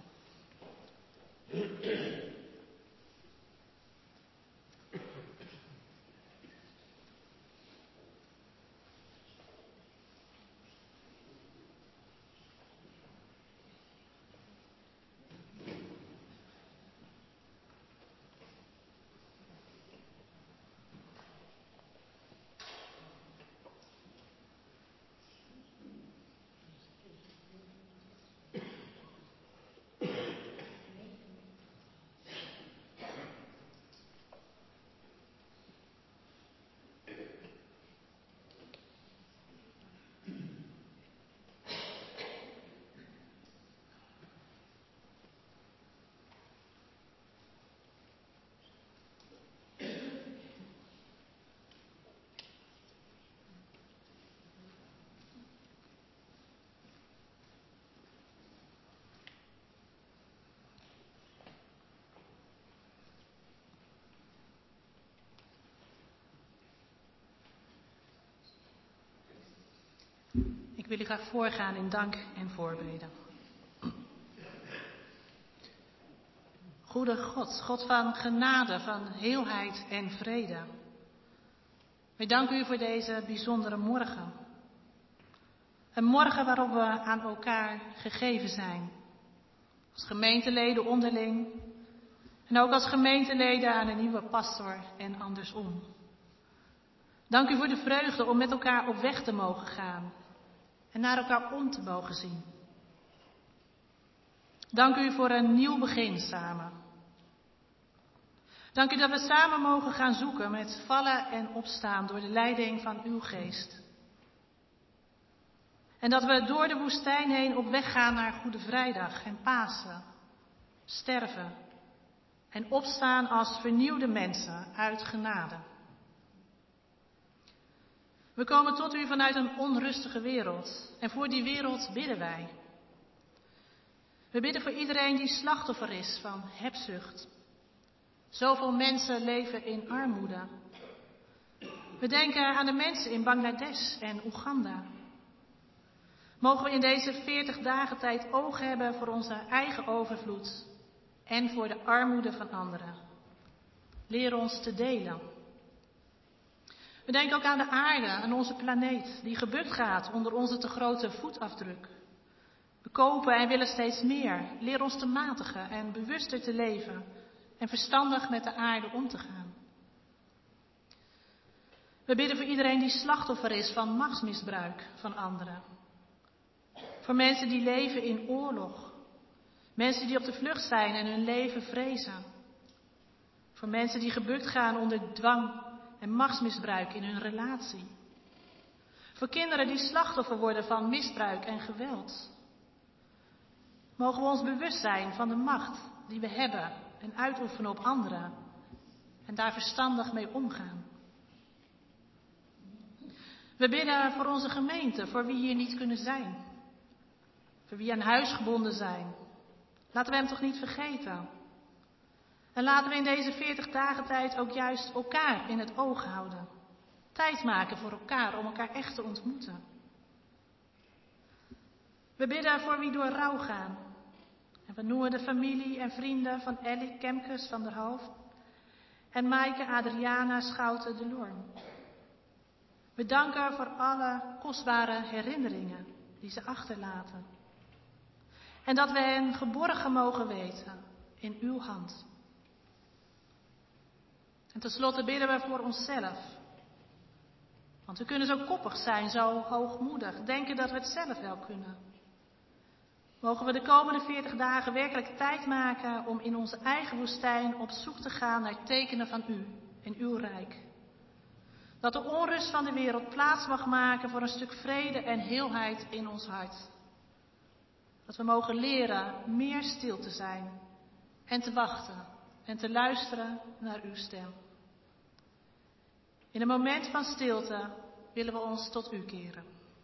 Ik wil u graag voorgaan in dank en voorbeden. Goede God, God van genade, van heelheid en vrede. Wij danken u voor deze bijzondere morgen. Een morgen waarop we aan elkaar gegeven zijn. Als gemeenteleden onderling. En ook als gemeenteleden aan een nieuwe pastor en andersom. Dank u voor de vreugde om met elkaar op weg te mogen gaan. En naar elkaar om te mogen zien. Dank u voor een nieuw begin samen. Dank u dat we samen mogen gaan zoeken met vallen en opstaan door de leiding van uw geest. En dat we door de woestijn heen op weg gaan naar Goede Vrijdag en Pasen. Sterven en opstaan als vernieuwde mensen uit genade. We komen tot u vanuit een onrustige wereld en voor die wereld bidden wij. We bidden voor iedereen die slachtoffer is van hebzucht. Zoveel mensen leven in armoede. We denken aan de mensen in Bangladesh en Oeganda. Mogen we in deze veertig dagen tijd oog hebben voor onze eigen overvloed en voor de armoede van anderen. Leer ons te delen. We denken ook aan de aarde, aan onze planeet, die gebukt gaat onder onze te grote voetafdruk. We kopen en willen steeds meer. Leer ons te matigen en bewuster te leven en verstandig met de aarde om te gaan. We bidden voor iedereen die slachtoffer is van machtsmisbruik van anderen. Voor mensen die leven in oorlog. Mensen die op de vlucht zijn en hun leven vrezen. Voor mensen die gebukt gaan onder dwang en machtsmisbruik in hun relatie. Voor kinderen die slachtoffer worden van misbruik en geweld. Mogen we ons bewust zijn van de macht die we hebben en uitoefenen op anderen. en daar verstandig mee omgaan. We bidden voor onze gemeente, voor wie hier niet kunnen zijn. Voor wie aan huis gebonden zijn. Laten we hem toch niet vergeten. En laten we in deze veertig dagen tijd ook juist elkaar in het oog houden. Tijd maken voor elkaar, om elkaar echt te ontmoeten. We bidden voor wie door rouw gaan. En we noemen de familie en vrienden van Ellie Kemkes van der Hoofd en Maaike Adriana Schouten de Loorn. We danken voor alle kostbare herinneringen die ze achterlaten. En dat we hen geborgen mogen weten in uw hand. En tenslotte bidden we voor onszelf. Want we kunnen zo koppig zijn, zo hoogmoedig, denken dat we het zelf wel kunnen. Mogen we de komende veertig dagen werkelijk tijd maken om in onze eigen woestijn op zoek te gaan naar tekenen van u en uw rijk. Dat de onrust van de wereld plaats mag maken voor een stuk vrede en heelheid in ons hart. Dat we mogen leren meer stil te zijn en te wachten en te luisteren naar uw stem. In een moment van stilte willen we ons tot u keren.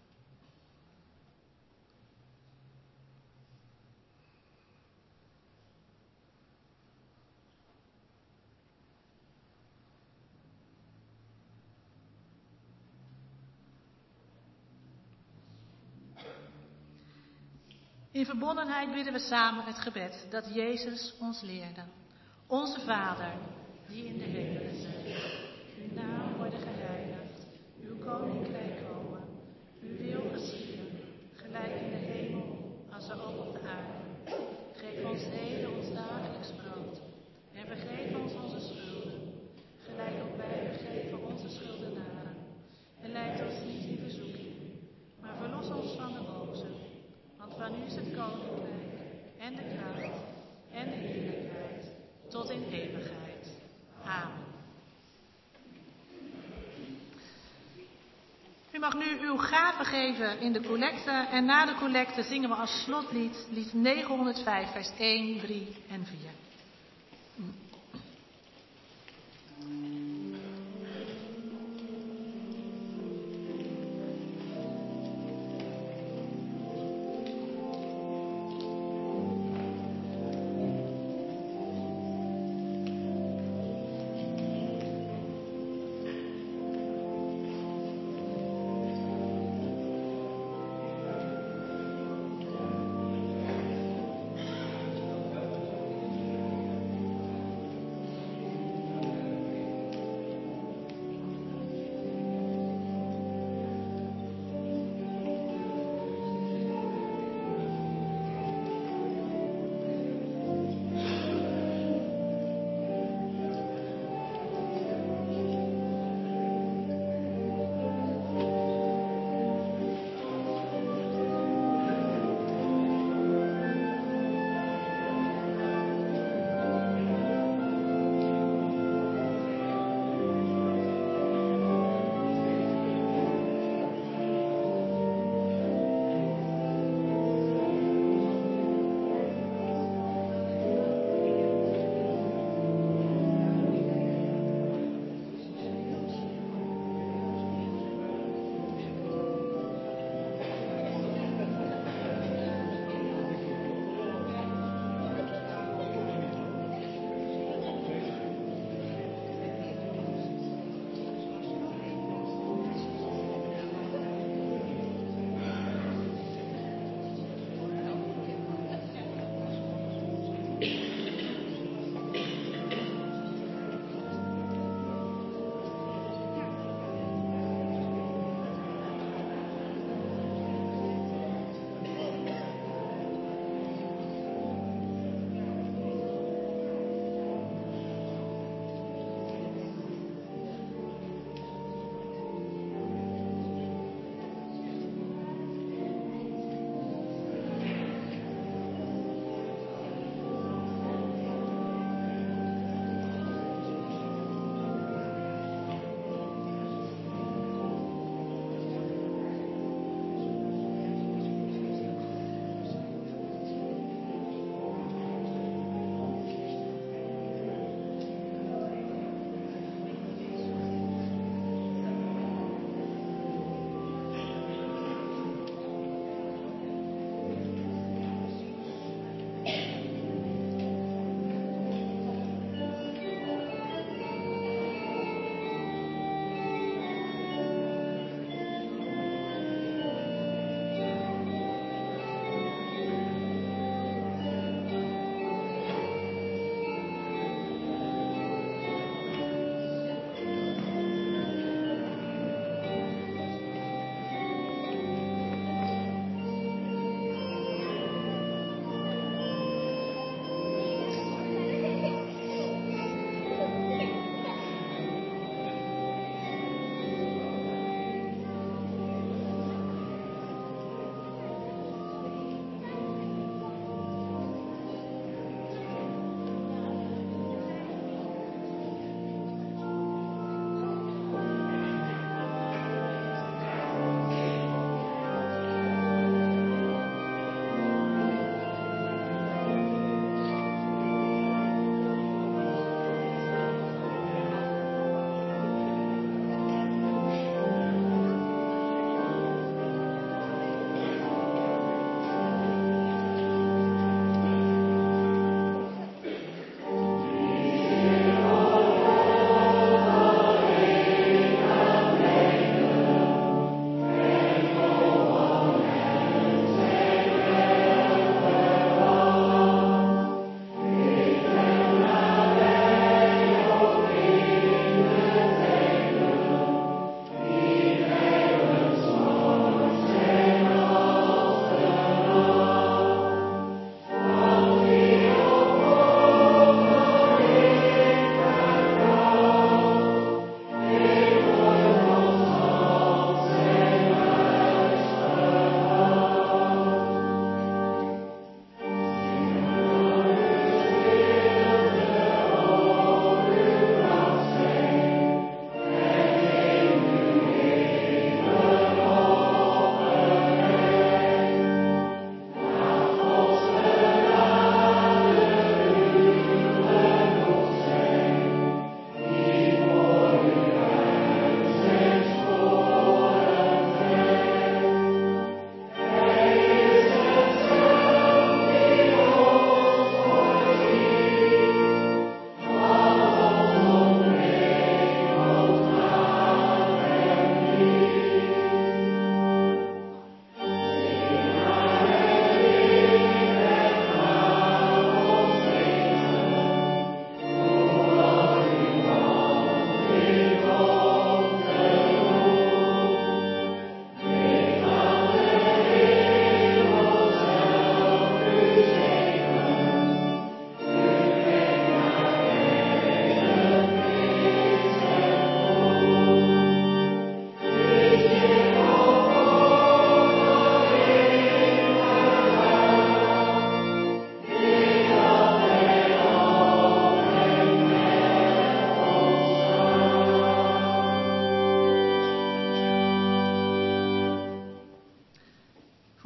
In verbondenheid bidden we samen het gebed dat Jezus ons leerde. Onze Vader, die in de hemelen zijt, uw naam worden geheiligd, uw koninkrijk komen, uw wil geschieden, gelijk in de hemel als ook op de aarde. Geef ons heden ons dagelijks brood en vergeef ons onze schulden, gelijk ook wij vergeven onze schuldenaren. En leid ons niet in verzoeking, maar verlos ons van de boze. Want van u is het koninkrijk en de kracht en de heerlijkheid tot in eeuwigheid. Amen. U mag nu uw gave geven in de collecte en na de collecte zingen we als slotlied lied negenhonderdvijf vers één, drie en vier. Thank you.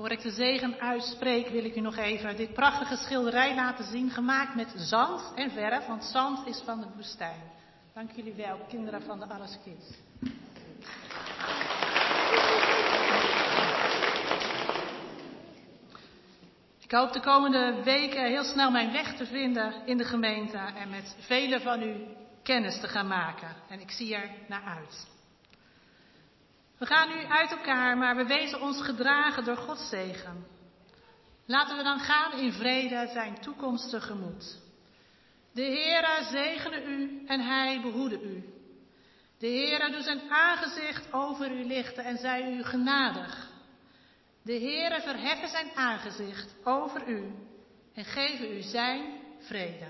Voor ik de zegen uitspreek, wil ik u nog even dit prachtige schilderij laten zien, gemaakt met zand en verf, want zand is van de woestijn. Dank jullie wel, kinderen van de Alles Kids. Ik hoop de komende weken heel snel mijn weg te vinden in de gemeente en met velen van u kennis te gaan maken. En ik zie er naar uit. We gaan nu uit elkaar, maar we wezen ons gedragen door Gods zegen. Laten we dan gaan in vrede zijn toekomst tegemoet. De Heere zegene u en hij behoede u. De Heere doet zijn aangezicht over u lichten en zij u genadig. De Heere verheffen zijn aangezicht over u en geven u zijn vrede.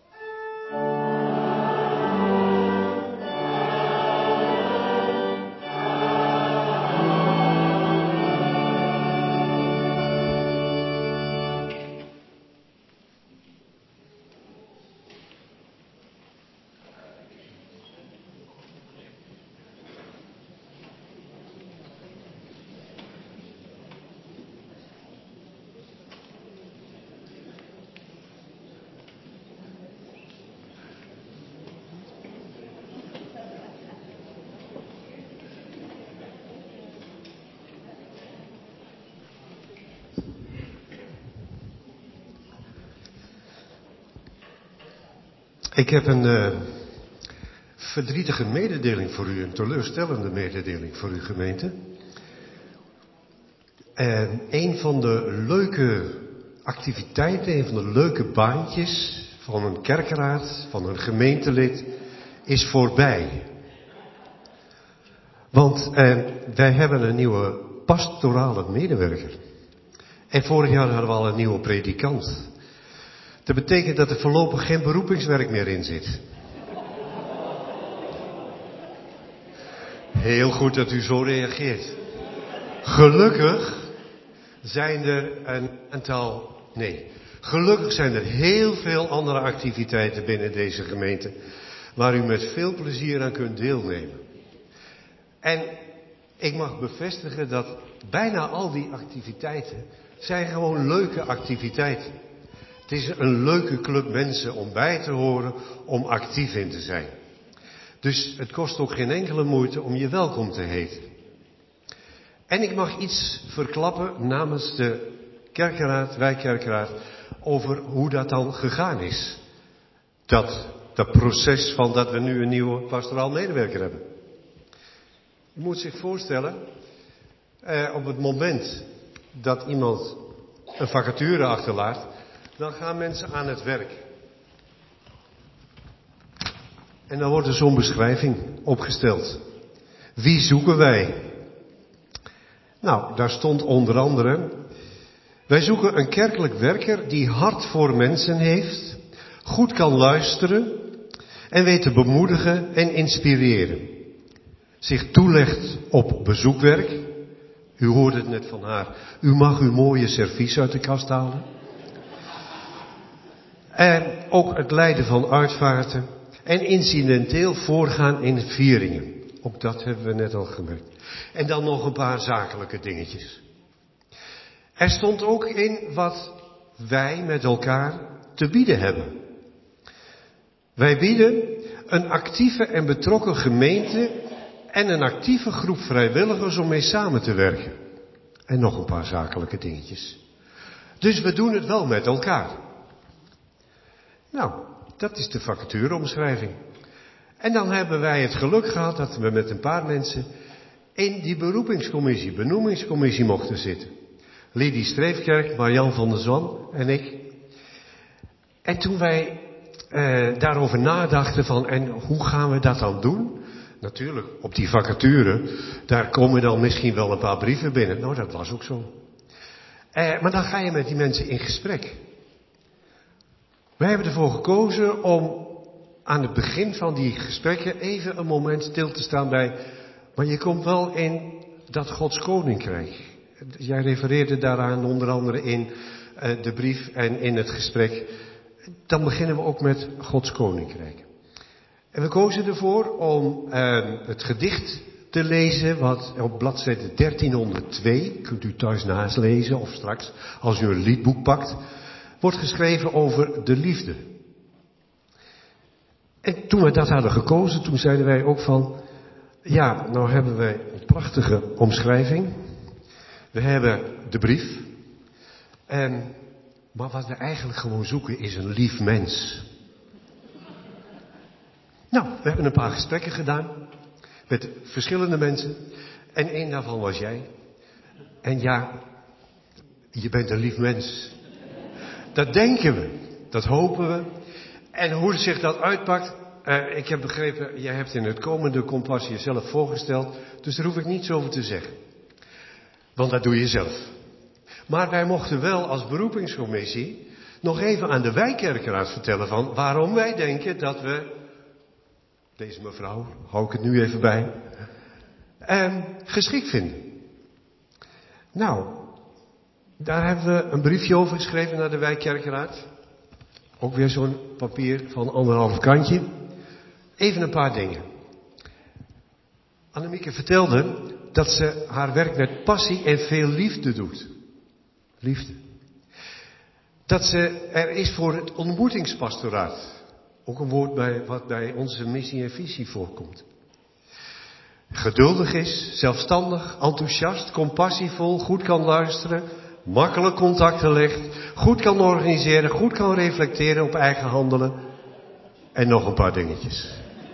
Ik heb een uh, verdrietige mededeling voor u, een teleurstellende mededeling voor uw gemeente. En een van de leuke activiteiten, een van de leuke baantjes van een kerkraad, van een gemeentelid, is voorbij. Want uh, wij hebben een nieuwe pastorale medewerker. En vorig jaar hadden we al een nieuwe predikant. Dat betekent dat er voorlopig geen beroepingswerk meer in zit. Heel goed dat u zo reageert. Gelukkig zijn er een aantal, nee, gelukkig zijn er heel veel andere activiteiten binnen deze gemeente waar u met veel plezier aan kunt deelnemen. En ik mag bevestigen dat bijna al die activiteiten zijn gewoon leuke activiteiten. Het is een leuke club mensen om bij te horen, om actief in te zijn. Dus het kost ook geen enkele moeite om je welkom te heten. En ik mag iets verklappen namens de kerkenraad, wijkkerkraad, over hoe dat dan gegaan is. Dat, dat proces van dat we nu een nieuwe pastoraal medewerker hebben. Je moet zich voorstellen, eh, op het moment dat iemand een vacature achterlaat, dan gaan mensen aan het werk. En dan wordt er zo'n beschrijving opgesteld. Wie zoeken wij? Nou, daar stond onder andere: wij zoeken een kerkelijk werker die hart voor mensen heeft, goed kan luisteren en weet te bemoedigen en inspireren. Zich toelegt op bezoekwerk. U hoorde het net van haar. U mag uw mooie servies uit de kast halen. En ook het leiden van uitvaarten. En incidenteel voorgaan in vieringen. Ook dat hebben we net al gemerkt. En dan nog een paar zakelijke dingetjes. Er stond ook in wat wij met elkaar te bieden hebben. Wij bieden een actieve en betrokken gemeente en een actieve groep vrijwilligers om mee samen te werken. En nog een paar zakelijke dingetjes. Dus we doen het wel met elkaar. Nou, dat is de vacatureomschrijving. En dan hebben wij het geluk gehad dat we met een paar mensen in die beroepingscommissie, benoemingscommissie mochten zitten. Lidie Streefkerk, Marjan van der Zwan en ik. En toen wij eh, daarover nadachten van, en hoe gaan we dat dan doen? Natuurlijk, op die vacature, daar komen dan misschien wel een paar brieven binnen. Nou, dat was ook zo. Eh, maar dan ga je met die mensen in gesprek. Wij hebben ervoor gekozen om aan het begin van die gesprekken even een moment stil te staan bij, maar je komt wel in dat Gods Koninkrijk. Jij refereerde daaraan onder andere in uh, de brief en in het gesprek. Dan beginnen we ook met Gods Koninkrijk. En we kozen ervoor om uh, het gedicht te lezen wat op bladzijde dertienhonderdtwee, kunt u thuis naast lezen of straks als u een liedboek pakt, wordt geschreven over de liefde. En toen we dat hadden gekozen, toen zeiden wij ook van, ja, nou hebben wij een prachtige omschrijving. We hebben de brief. En, maar wat we eigenlijk gewoon zoeken is een lief mens. Nou, we hebben een paar gesprekken gedaan met verschillende mensen. En één daarvan was jij. En ja, je bent een lief mens. Dat denken we. Dat hopen we. En hoe zich dat uitpakt, uh, ik heb begrepen, jij hebt in het komende kompas jezelf voorgesteld. Dus daar hoef ik niets over te zeggen. Want dat doe je zelf. Maar wij mochten wel als beroepingscommissie nog even aan de wijkkerkenraad vertellen van waarom wij denken dat we, deze mevrouw, hou ik het nu even bij, eh, geschikt vinden. Nou, daar hebben we een briefje over geschreven naar de wijkkerkenraad. Ook weer zo'n papier van anderhalf kantje. Even een paar dingen. Annemieke vertelde dat ze haar werk met passie en veel liefde doet. Liefde. Dat ze er is voor het ontmoetingspastoraat. Ook een woord bij, wat bij onze missie en visie voorkomt. Geduldig is, zelfstandig, enthousiast, compassievol, goed kan luisteren, makkelijk contacten legt, goed kan organiseren, goed kan reflecteren op eigen handelen. En nog een paar dingetjes.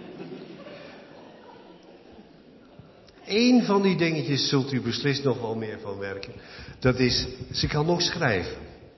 Eén van die dingetjes zult u beslist nog wel meer van merken. Dat is, ze kan nog schrijven.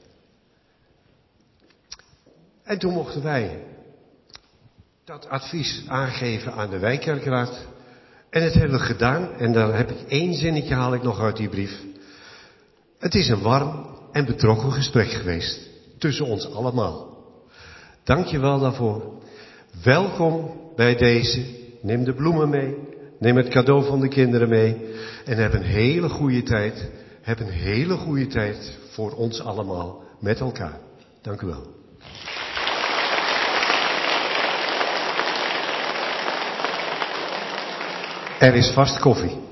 En toen mochten wij dat advies aangeven aan de wijkkerkenraad. En het hebben we gedaan. En daar heb ik één zinnetje haal ik nog uit die brief. Het is een warm en betrokken gesprek geweest. Tussen ons allemaal. Dank je wel daarvoor. Welkom bij deze. Neem de bloemen mee. Neem het cadeau van de kinderen mee. En heb een hele goede tijd. Heb een hele goede tijd voor ons allemaal. Met elkaar. Dank u wel. Er is vast koffie.